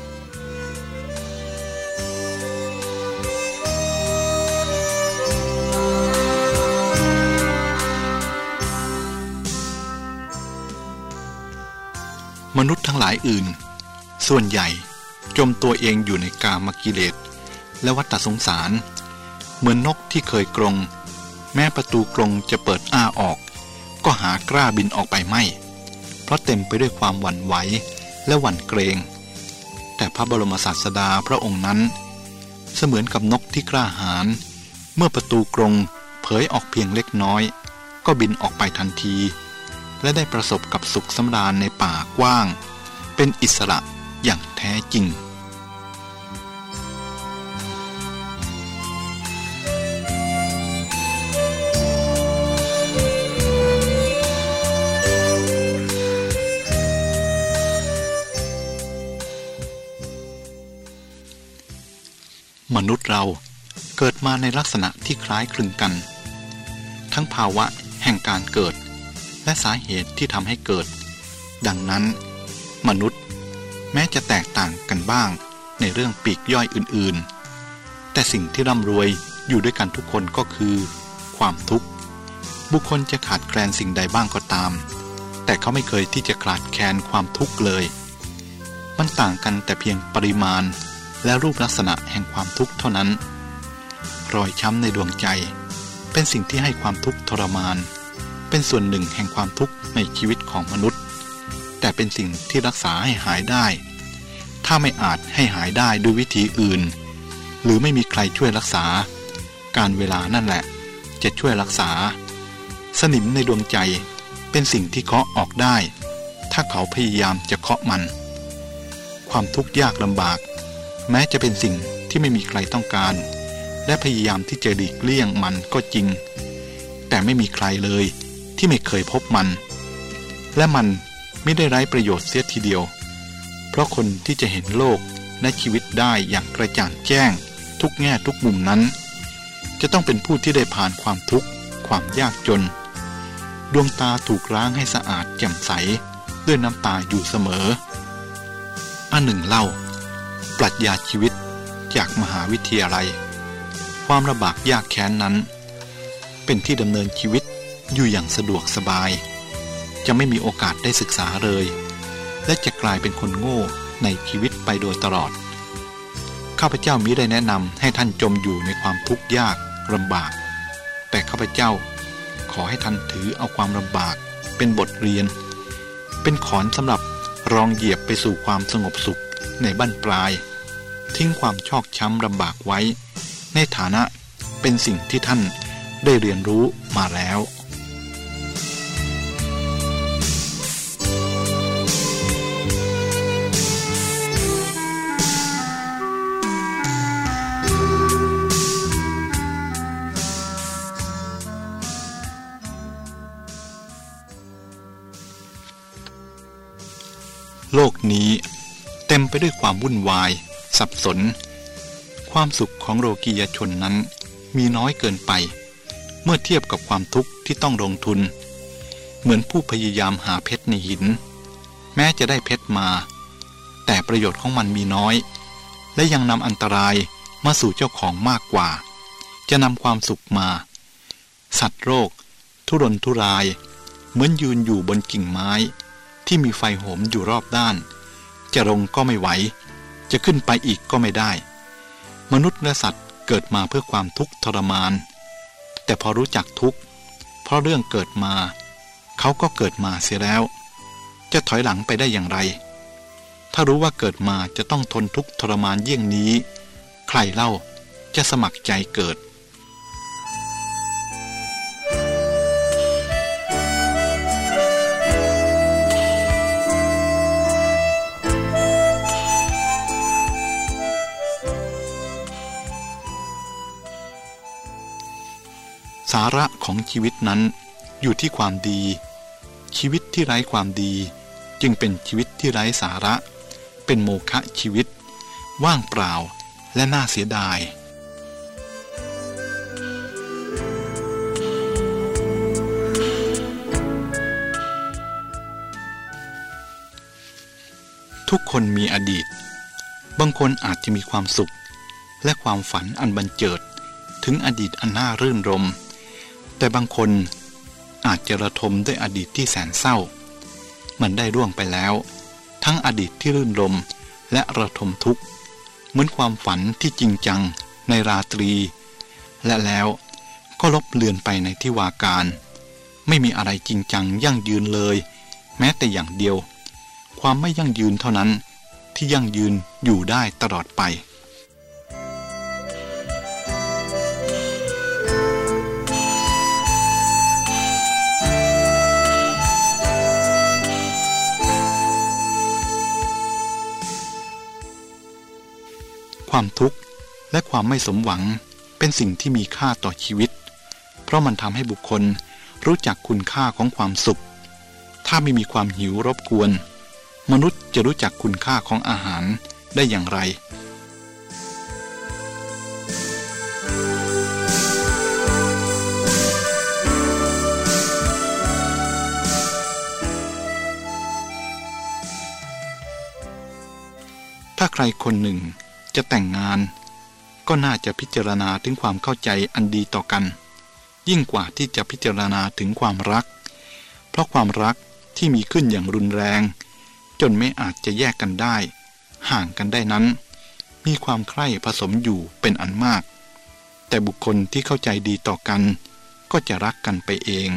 มนุษย์ทั้งหลายอื่นส่วนใหญ่จมตัวเองอยู่ในกามกิเลสและวัฏสงสารเหมือนนกที่เคยกรงแม้ประตูกรงจะเปิดอ้าออกก็หากล้าบินออกไปไม่เพราะเต็มไปด้วยความหวั่นไหวและหวั่นเกรงแต่พระบรมศาสดาพระองค์นั้นเสมือนกับนกที่กล้าหาญเมื่อประตูกรงเผยออกเพียงเล็กน้อยก็บินออกไปทันทีและได้ประสบกับสุขสำราญในป่ากว้างเป็นอิสระอย่างแท้จริงมนุษย์เราเกิดมาในลักษณะที่คล้ายคลึงกันทั้งภาวะแห่งการเกิดและสาเหตุที่ทำให้เกิดดังนั้นมนุษย์แม้จะแตกต่างกันบ้างในเรื่องปลีกย่อยอื่นๆแต่สิ่งที่ร่ำรวยอยู่ด้วยกันทุกคนก็คือความทุกข์บุคคลจะขาดแคลนสิ่งใดบ้างก็ตามแต่เขาไม่เคยที่จะขาดแคลนความทุกข์เลยมันต่างกันแต่เพียงปริมาณและรูปลักษณะแห่งความทุกข์เท่านั้นรอยช้ำในดวงใจเป็นสิ่งที่ให้ความทุกข์ทรมานเป็นส่วนหนึ่งแห่งความทุกข์ในชีวิตของมนุษย์แต่เป็นสิ่งที่รักษาให้หายได้ถ้าไม่อาจให้หายได้ด้วยวิธีอื่นหรือไม่มีใครช่วยรักษาการเวลานั่นแหละจะช่วยรักษาสนิมในดวงใจเป็นสิ่งที่เคาะออกได้ถ้าเขาพยายามจะเคาะมันความทุกข์ยากลำบากแม้จะเป็นสิ่งที่ไม่มีใครต้องการและพยายามที่จะหลีกเลี่ยงมันก็จริงแต่ไม่มีใครเลยที่ไม่เคยพบมันและมันไม่ได้ไร้ประโยชน์เสียทีเดียวเพราะคนที่จะเห็นโลกและชีวิตได้อย่างกระจ่างแจ้งทุกแง่ทุกมุมนั้นจะต้องเป็นผู้ที่ได้ผ่านความทุกข์ความยากจนดวงตาถูกล้างให้สะอาดแจ่มใสด้วยน้ำตาอยู่เสมอหนึ่งเล่าปรัชญาชีวิตจากมหาวิทยาลัยความลำบากยากแค้นนั้นเป็นที่ดำเนินชีวิตอยู่อย่างสะดวกสบายจะไม่มีโอกาสได้ศึกษาเลยและจะกลายเป็นคนโง่ในชีวิตไปโดยตลอดข้าพเจ้ามิได้แนะนำให้ท่านจมอยู่ในความทุกข์ยากลำบากแต่ข้าพเจ้าขอให้ท่านถือเอาความลำบากเป็นบทเรียนเป็นขอนสำหรับรองเหยียบไปสู่ความสงบสุขในบั้นปลายทิ้งความชอกช้ำลำบากไว้ในฐานะเป็นสิ่งที่ท่านได้เรียนรู้มาแล้วโลกนี้เต็มไปด้วยความวุ่นวายสับสนความสุขของโลกียชนนั้นมีน้อยเกินไปเมื่อเทียบกับความทุกข์ที่ต้องลงทุนเหมือนผู้พยายามหาเพชรในหินแม้จะได้เพชรมาแต่ประโยชน์ของมันมีน้อยและยังนำอันตรายมาสู่เจ้าของมากกว่าจะนำความสุขมาสัตว์โรคทุรนทุรายเหมือนยืนอยู่บนกิ่งไม้ที่มีไฟโหมอยู่รอบด้านจะลงก็ไม่ไหวจะขึ้นไปอีกก็ไม่ได้มนุษย์และสัตว์เกิดมาเพื่อความทุกข์ทรมานแต่พอรู้จักทุกข์เพราะเรื่องเกิดมาเขาก็เกิดมาเสียแล้วจะถอยหลังไปได้อย่างไรถ้ารู้ว่าเกิดมาจะต้องทนทุกข์ทรมานเยี่ยงนี้ใครเล่าจะสมัครใจเกิดสาระของชีวิตนั้นอยู่ที่ความดีชีวิตที่ไร้ความดีจึงเป็นชีวิตที่ไร้สาระเป็นโมฆะชีวิตว่างเปล่าและน่าเสียดายทุกคนมีอดีตบางคนอาจจะมีความสุขและความฝันอันบันเจิดถึงอดีตอันน่ารื่นรมย์แต่บางคนอาจจะระทมด้วยอดีตที่แสนเศร้ามันได้ล่วงไปแล้วทั้งอดีตที่รื่นรมย์และระทมทุกข์เหมือนความฝันที่จริงจังในราตรีและแล้วก็ลบเลือนไปในทิวาการไม่มีอะไรจริงจังยั่งยืนเลยแม้แต่อย่างเดียวความไม่ยั่งยืนเท่านั้นที่ยั่งยืนอยู่ได้ตลอดไปความทุกข์และความไม่สมหวังเป็นสิ่งที่มีค่าต่อชีวิตเพราะมันทำให้บุคคลรู้จักคุณค่าของความสุขถ้าไม่มีความหิวรบกวนมนุษย์จะรู้จักคุณค่าของอาหารได้อย่างไรถ้าใครคนหนึ่งจะแต่งงานก็น่าจะพิจารณาถึงความเข้าใจอันดีต่อกันยิ่งกว่าที่จะพิจารณาถึงความรักเพราะความรักที่มีขึ้นอย่างรุนแรงจนไม่อาจจะแยกกันได้ห่างกันได้นั้นมีความใคร่ผสมอยู่เป็นอันมากแต่บุคคลที่เข้าใจดีต่อกันก็จะรักกันไปเอง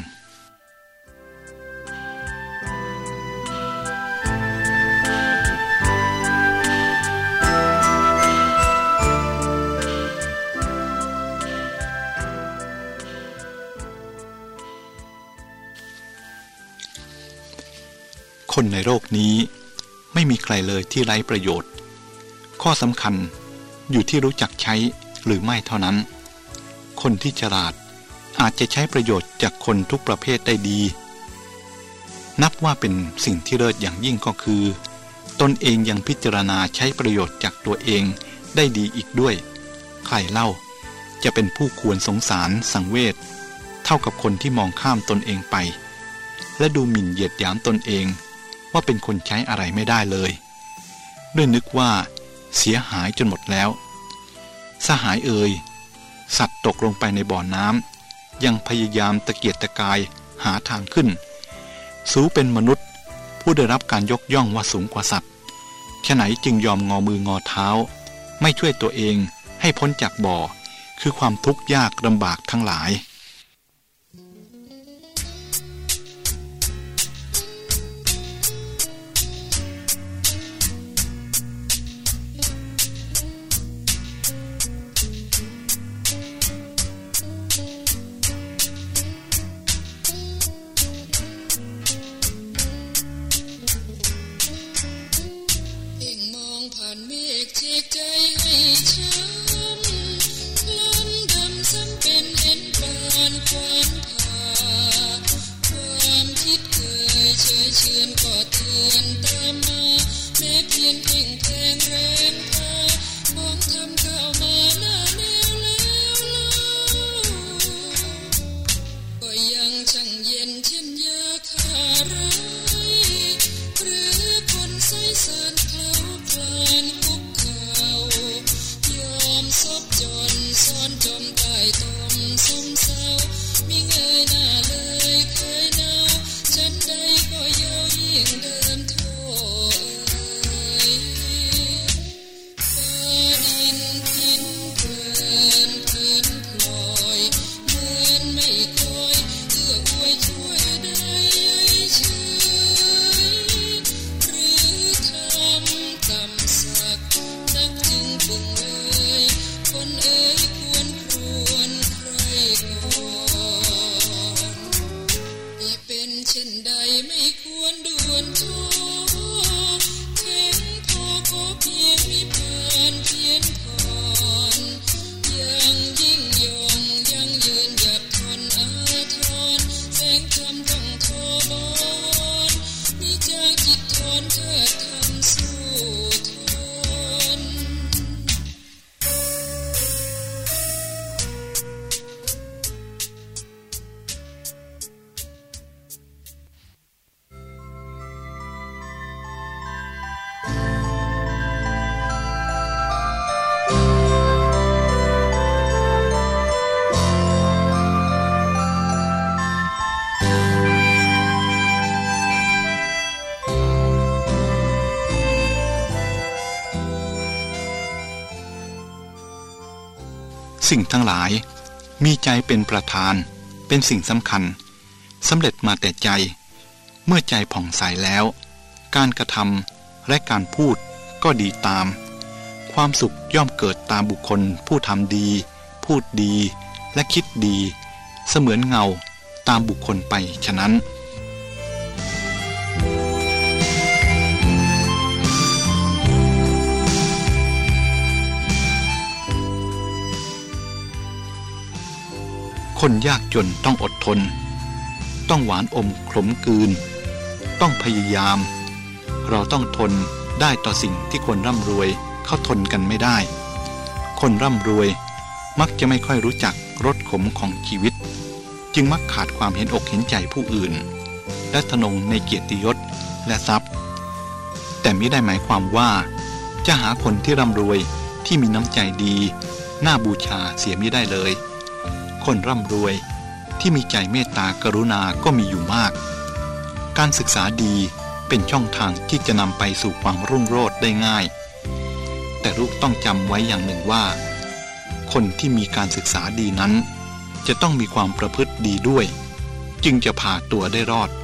คนในโลกนี้ไม่มีใครเลยที่ไร้ประโยชน์ข้อสำคัญอยู่ที่รู้จักใช้หรือไม่เท่านั้นคนที่ฉลาดอาจจะใช้ประโยชน์จากคนทุกประเภทได้ดีนับว่าเป็นสิ่งที่เลิศอย่างยิ่งก็คือตนเองยังพิจารณาใช้ประโยชน์จากตัวเองได้ดีอีกด้วยใครเล่าจะเป็นผู้ควรสงสารสังเวชเท่ากับคนที่มองข้ามตนเองไปและดูหมิ่นเหยียดหยามตนเองว่าเป็นคนใช้อะไรไม่ได้เลยด้วยนึกว่าเสียหายจนหมดแล้วสหายเอ่ยสัตว์ตกลงไปในบ่อน้ำยังพยายามตะเกียกตะกายหาทางขึ้นสูเป็นมนุษย์ผู้ได้รับการยกย่องว่าสูงกว่าสัตว์แค่ไหนจึงยอมงอมืองอเท้าไม่ช่วยตัวเองให้พ้นจากบ่อคือความทุกข์ยากลำบากทั้งหลายสิ่งทั้งหลายมีใจเป็นประธานเป็นสิ่งสำคัญสำเร็จมาแต่ใจเมื่อใจผ่องใสแล้วการกระทำและการพูดก็ดีตามความสุขย่อมเกิดตามบุคคลผู้ทำดีพูดดีและคิดดีเสมือนเงาตามบุคคลไปฉะนั้นคนยากจนต้องอดทนต้องหวานอมขมกลืนต้องพยายามเราต้องทนได้ต่อสิ่งที่คนร่ำรวยเขาทนกันไม่ได้คนร่ำรวยมักจะไม่ค่อยรู้จักรสขมของชีวิตจึงมักขาดความเห็นอกเห็นใจผู้อื่นและทะนงในเกียรติยศและทรัพย์แต่มิได้หมายความว่าจะหาคนที่ร่ำรวยที่มีน้ำใจดีน่าบูชาเสียมิได้เลยคนร่ำรวยที่มีใจเมตตากรุณาก็มีอยู่มากการศึกษาดีเป็นช่องทางที่จะนำไปสู่ความรุ่งโรจน์ได้ง่ายแต่ลูกต้องจำไว้อย่างหนึ่งว่าคนที่มีการศึกษาดีนั้นจะต้องมีความประพฤติดีด้วยจึงจะพาตัวได้รอด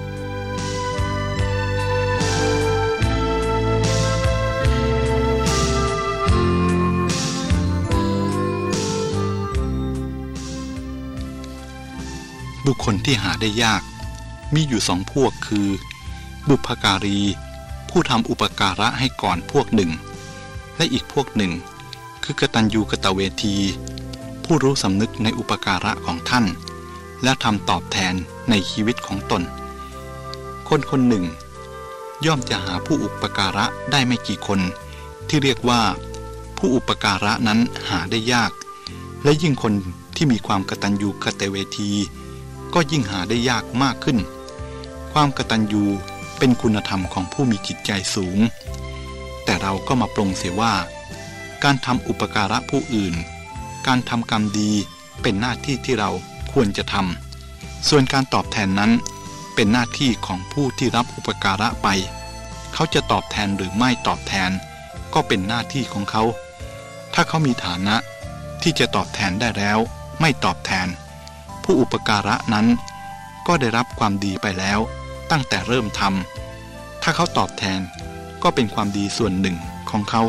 บุคคลที่หาได้ยากมีอยู่สองพวกคือบุพการีผู้ทำอุปการะให้ก่อนพวกหนึ่งและอีกพวกหนึ่งคือกตัญญูกตเวทีผู้รู้สำนึกในอุปการะของท่านและทำตอบแทนในชีวิตของตนคนคนหนึ่งย่อมจะหาผู้อุปการะได้ไม่กี่คนที่เรียกว่าผู้อุปการะนั้นหาได้ยากและยิ่งคนที่มีความกตัญญูกตเวทีก็ยิ่งหาได้ยากมากขึ้นความกตัญญูเป็นคุณธรรมของผู้มีจิตใจสูงแต่เราก็มาปรงเสียว่าการทำอุปการะผู้อื่นการทำกรรมดีเป็นหน้าที่ที่เราควรจะทำส่วนการตอบแทนนั้นเป็นหน้าที่ของผู้ที่รับอุปการะไปเขาจะตอบแทนหรือไม่ตอบแทนก็เป็นหน้าที่ของเขาถ้าเขามีฐานะที่จะตอบแทนได้แล้วไม่ตอบแทนผู้อุปการะนั้นก็ได้รับความดีไปแล้วตั้งแต่เริ่มทำถ้าเขาตอบแทนก็เป็นความดีส่วนหนึ่งของเขา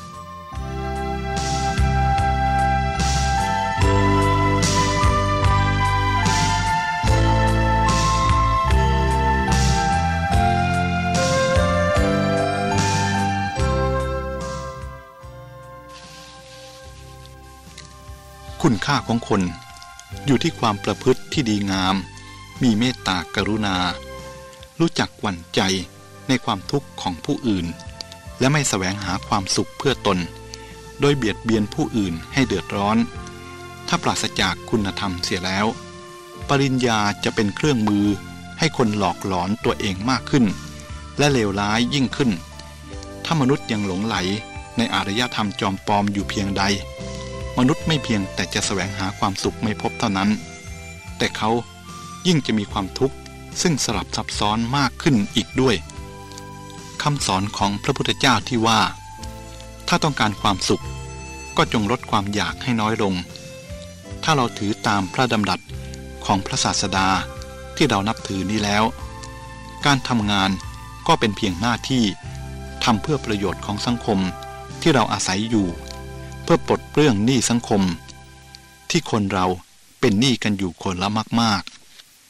คุณค่าของคนอยู่ที่ความประพฤติที่ดีงามมีเมตตากรุณารู้จักหวั่นใจในความทุกข์ของผู้อื่นและไม่แสวงหาความสุขเพื่อตนโดยเบียดเบียนผู้อื่นให้เดือดร้อนถ้าปราศจากคุณธรรมเสียแล้วปริญญาจะเป็นเครื่องมือให้คนหลอกหลอนตัวเองมากขึ้นและเลวร้ายยิ่งขึ้นถ้ามนุษย์ยังหลงไหลในอารยธรรมจอมปลอมอยู่เพียงใดมนุษย์ไม่เพียงแต่จะแสวงหาความสุขไม่พบเท่านั้นแต่เขายิ่งจะมีความทุกข์ซึ่งสลับซับซ้อนมากขึ้นอีกด้วยคำสอนของพระพุทธเจ้าที่ว่าถ้าต้องการความสุขก็จงลดความอยากให้น้อยลงถ้าเราถือตามพระดำรัสของพระศาสดาที่เรานับถือนี้แล้วการทำงานก็เป็นเพียงหน้าที่ทำเพื่อประโยชน์ของสังคมที่เราอาศัยอยู่เพื่อปลดเปลื้องหนี้สังคมที่คนเราเป็นหนี้กันอยู่คนละมากๆ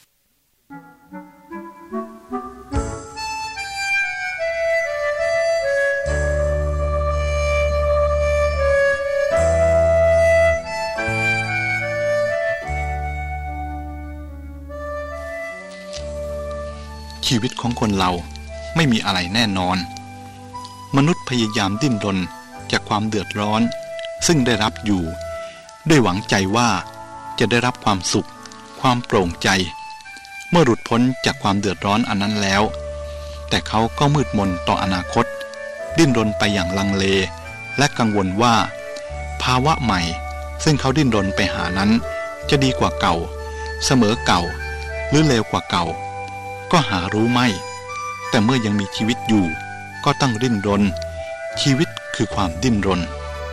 ชีวิตของคนเราไม่มีอะไรแน่นอนมนุษย์พยายามดิ้นรนจากความเดือดร้อนซึ่งได้รับอยู่ด้วยหวังใจว่าจะได้รับความสุขความโปร่งใจเมื่อหลุดพ้นจากความเดือดร้อนอันนั้นแล้วแต่เขาก็มืดมนต่ออนาคตดิ้นรนไปอย่างลังเลและกังวลว่าภาวะใหม่ซึ่งเขาดิ้นรนไปหานั้นจะดีกว่าเก่าเสมอเก่าหรือเลวกว่าเก่าก็หารู้ไม่แต่เมื่อยังมีชีวิตอยู่ก็ต้องดิ้นรนชีวิตคือความดิ้นรน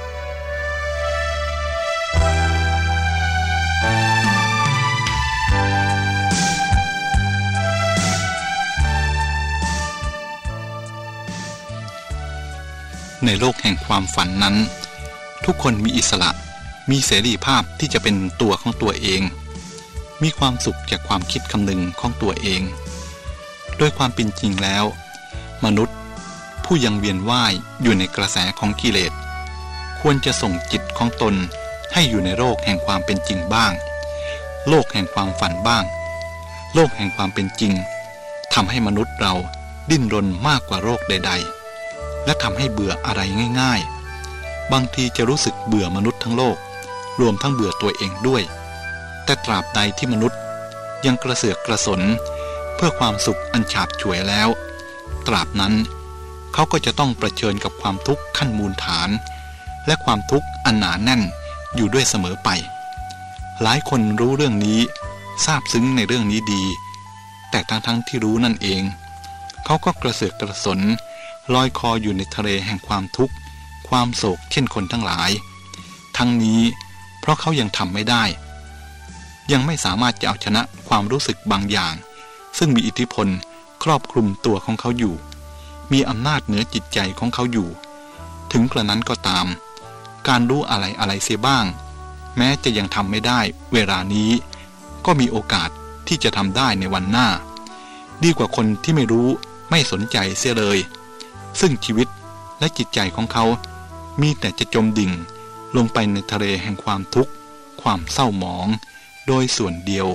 ในโลกแห่งความฝันนั้นทุกคนมีอิสระมีเสรีภาพที่จะเป็นตัวของตัวเองมีความสุขจากความคิดคำนึงของตัวเองโดยความเป็นจริงแล้วมนุษย์ผู้ยังเวียนว่ายอยู่ในกระแสของกิเลสควรจะส่งจิตของตนให้อยู่ในโลกแห่งความเป็นจริงบ้างโลกแห่งความฝันบ้างโลกแห่งความเป็นจริงทำให้มนุษย์เราดิ้นรนมากกว่าโลกใดๆและทำให้เบื่ออะไรง่ายๆบางทีจะรู้สึกเบื่อมนุษย์ทั้งโลกรวมทั้งเบื่อตัวเองด้วยแต่ตราบใดที่มนุษย์ยังกระเสือกกระสนเพื่อความสุขอันฉาบฉวยแล้วตราบนั้นเขาก็จะต้องเผชิญกับความทุกข์ขั้นมูลฐานและความทุกข์อันหนาแน่นอยู่ด้วยเสมอไปหลายคนรู้เรื่องนี้ทราบซึ้งในเรื่องนี้ดีแต่ทั้งทั้งที่รู้นั่นเองเขาก็กระเสือกกระสนลอยคออยู่ในทะเลแห่งความทุกข์ความโศกเช่นคนทั้งหลายทั้งนี้เพราะเขายังทำไม่ได้ยังไม่สามารถจะเอาชนะความรู้สึกบางอย่างซึ่งมีอิทธิพลครอบคลุมตัวของเขาอยู่มีอำนาจเหนือจิตใจของเขาอยู่ถึงกระนั้นก็ตามการรู้อะไรอะไรเสียบ้างแม้จะยังทำไม่ได้เวลานี้ก็มีโอกาสที่จะทำได้ในวันหน้าดีกว่าคนที่ไม่รู้ไม่สนใจเสียเลยซึ่งชีวิตและจิตใจของเขามีแต่จะจมดิ่งลงไปในทะเลแห่งความทุกข์ความเศร้าหมองโดยส่วนเดียว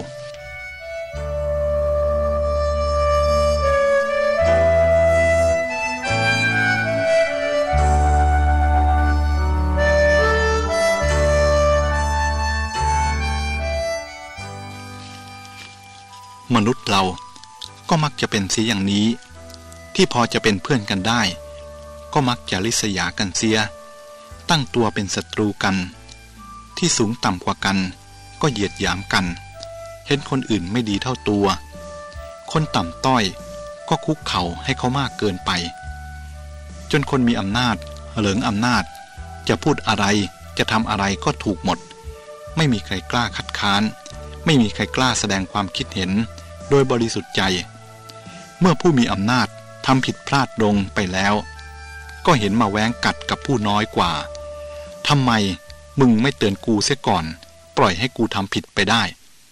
มนุษย์เราก็มักจะเป็นเสียอย่างนี้ที่พอจะเป็นเพื่อนกันได้ก็มักจะริษยากันเสียตั้งตัวเป็นศัตรูกันที่สูงต่ำกว่ากันก็เหยียดหยามกันเห็นคนอื่นไม่ดีเท่าตัวคนต่ำต้อยก็คุกเข่าให้เขามากเกินไปจนคนมีอำนาจเหลิงอำนาจจะพูดอะไรจะทำอะไรก็ถูกหมดไม่มีใครกล้าคัดค้านไม่มีใครกล้าแสดงความคิดเห็นโดยบริสุทธิ์ใจเมื่อผู้มีอำนาจทำผิดพลาดลงไปแล้วก็เห็นมาแว้งกัดกับผู้น้อยกว่าทำไมมึงไม่เตือนกูเสียก่อนปล่อยให้กูทำผิดไปได้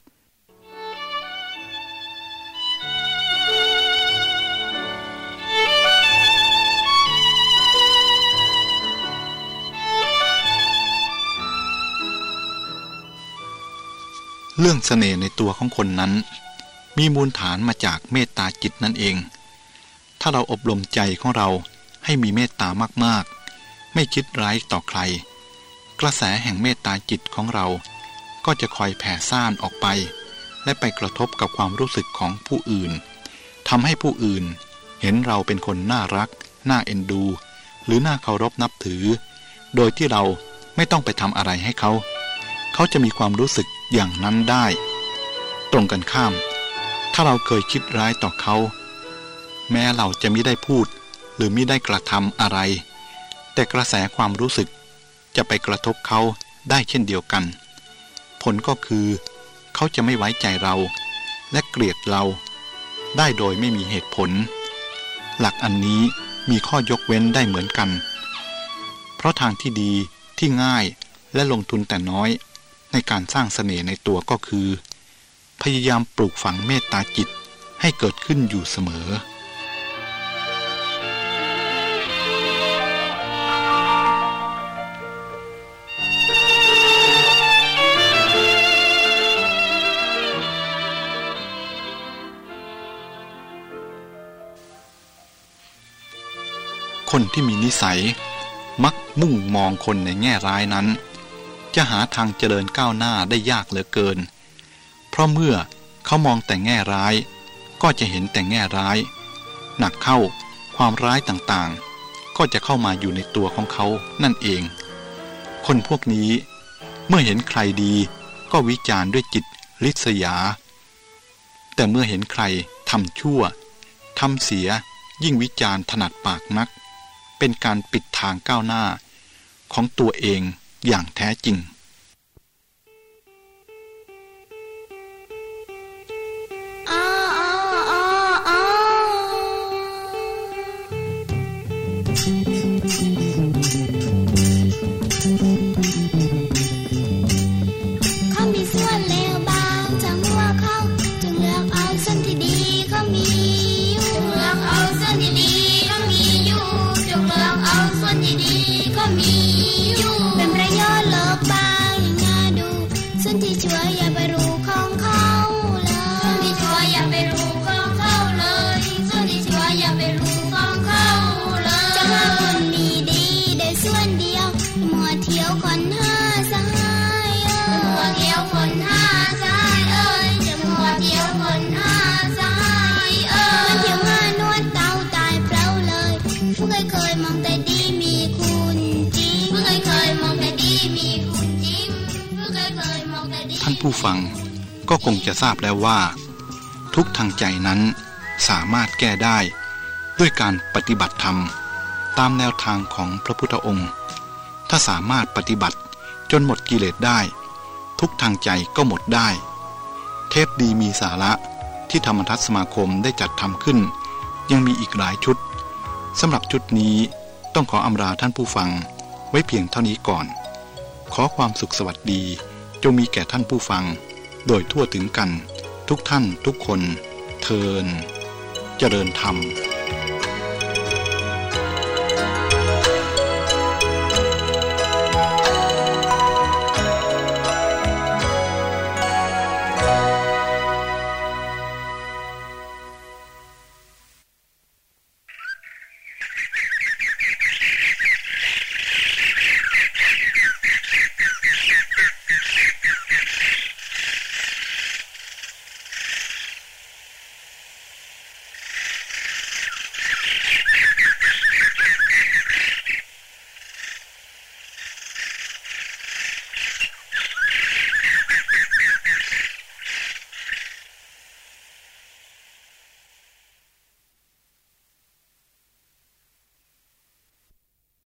เรื่องเสน่ห์ในตัวของคนนั้นมีมูลฐานมาจากเมตตาจิตนั่นเองถ้าเราอบรมใจของเราให้มีเมตตามากๆไม่คิดร้ายต่อใครกระแสแห่งเมตตาจิตของเราก็จะคอยแผ่ซ่านออกไปและไปกระทบกับความรู้สึกของผู้อื่นทำให้ผู้อื่นเห็นเราเป็นคนน่ารักน่าเอ็นดูหรือน่าเคารพนับถือโดยที่เราไม่ต้องไปทำอะไรให้เขาเขาจะมีความรู้สึกอย่างนั้นได้ตรงกันข้ามถ้าเราเคยคิดร้ายต่อเขาแม้เราจะไม่ได้พูดหรือไม่ได้กระทำอะไรแต่กระแสความรู้สึกจะไปกระทบเขาได้เช่นเดียวกันผลก็คือเขาจะไม่ไว้ใจเราและเกลียดเราได้โดยไม่มีเหตุผลหลักอันนี้มีข้อยกเว้นได้เหมือนกันเพราะทางที่ดีที่ง่ายและลงทุนแต่น้อยในการสร้างเสน่ห์ในตัวก็คือพยายามปลูกฝังเมตตาจิตให้เกิดขึ้นอยู่เสมอคนที่มีนิสัยมักมุ่งมองคนในแง่ร้ายนั้นจะหาทางเจริญก้าวหน้าได้ยากเหลือเกินเพราะเมื่อเขามองแต่แง่ร้ายก็จะเห็นแต่แง่ร้ายหนักเข้าความร้ายต่างๆก็จะเข้ามาอยู่ในตัวของเขานั่นเองคนพวกนี้เมื่อเห็นใครดีก็วิจารณ์ด้วยจิตริษยาแต่เมื่อเห็นใครทำชั่วทำเสียยิ่งวิจารณ์ถนัดปากนักเป็นการปิดทางก้าวหน้าของตัวเองอย่างแท้จริงเป็นประโยชน์เลิกบ้างอย่างน่าดูส่วนที่ชั่วอย่าไปรู้ของเขาเลยส่วนที่ชั่วอย่าไปรู้ของเขาเลยส่วนที่ชั่วอย่าไปรู้ของเขาเลยจะมาคนดีดีได้ส่วนเดียวมัวเที่ยวคนห้าสหายเอ้ยมัวเที่ยวคนห้าสหายเอ้ยจะมัวเที่ยวคนห้าสหายเอ้ยมันเที่ยวหานวดเตาตายเปล่าเลยผู้เคยเคยมองแต่ดีมีคุณท่านผู้ฟังก็คงจะทราบแล้วว่าทุกข์ทางใจนั้นสามารถแก้ได้ด้วยการปฏิบัติธรรมตามแนวทางของพระพุทธองค์ถ้าสามารถปฏิบัติจนหมดกิเลสได้ทุกข์ทางใจก็หมดได้เทปดีมีสาระที่ธรรมทัศน์สมาคมได้จัดทำขึ้นยังมีอีกหลายชุดสำหรับชุดนี้ต้องขออำลาท่านผู้ฟังไว้เพียงเท่านี้ก่อนขอความสุขสวัสดีจงมีแก่ท่านผู้ฟังโดยทั่วถึงกันทุกท่านทุกคนเทอญเจริญธรรม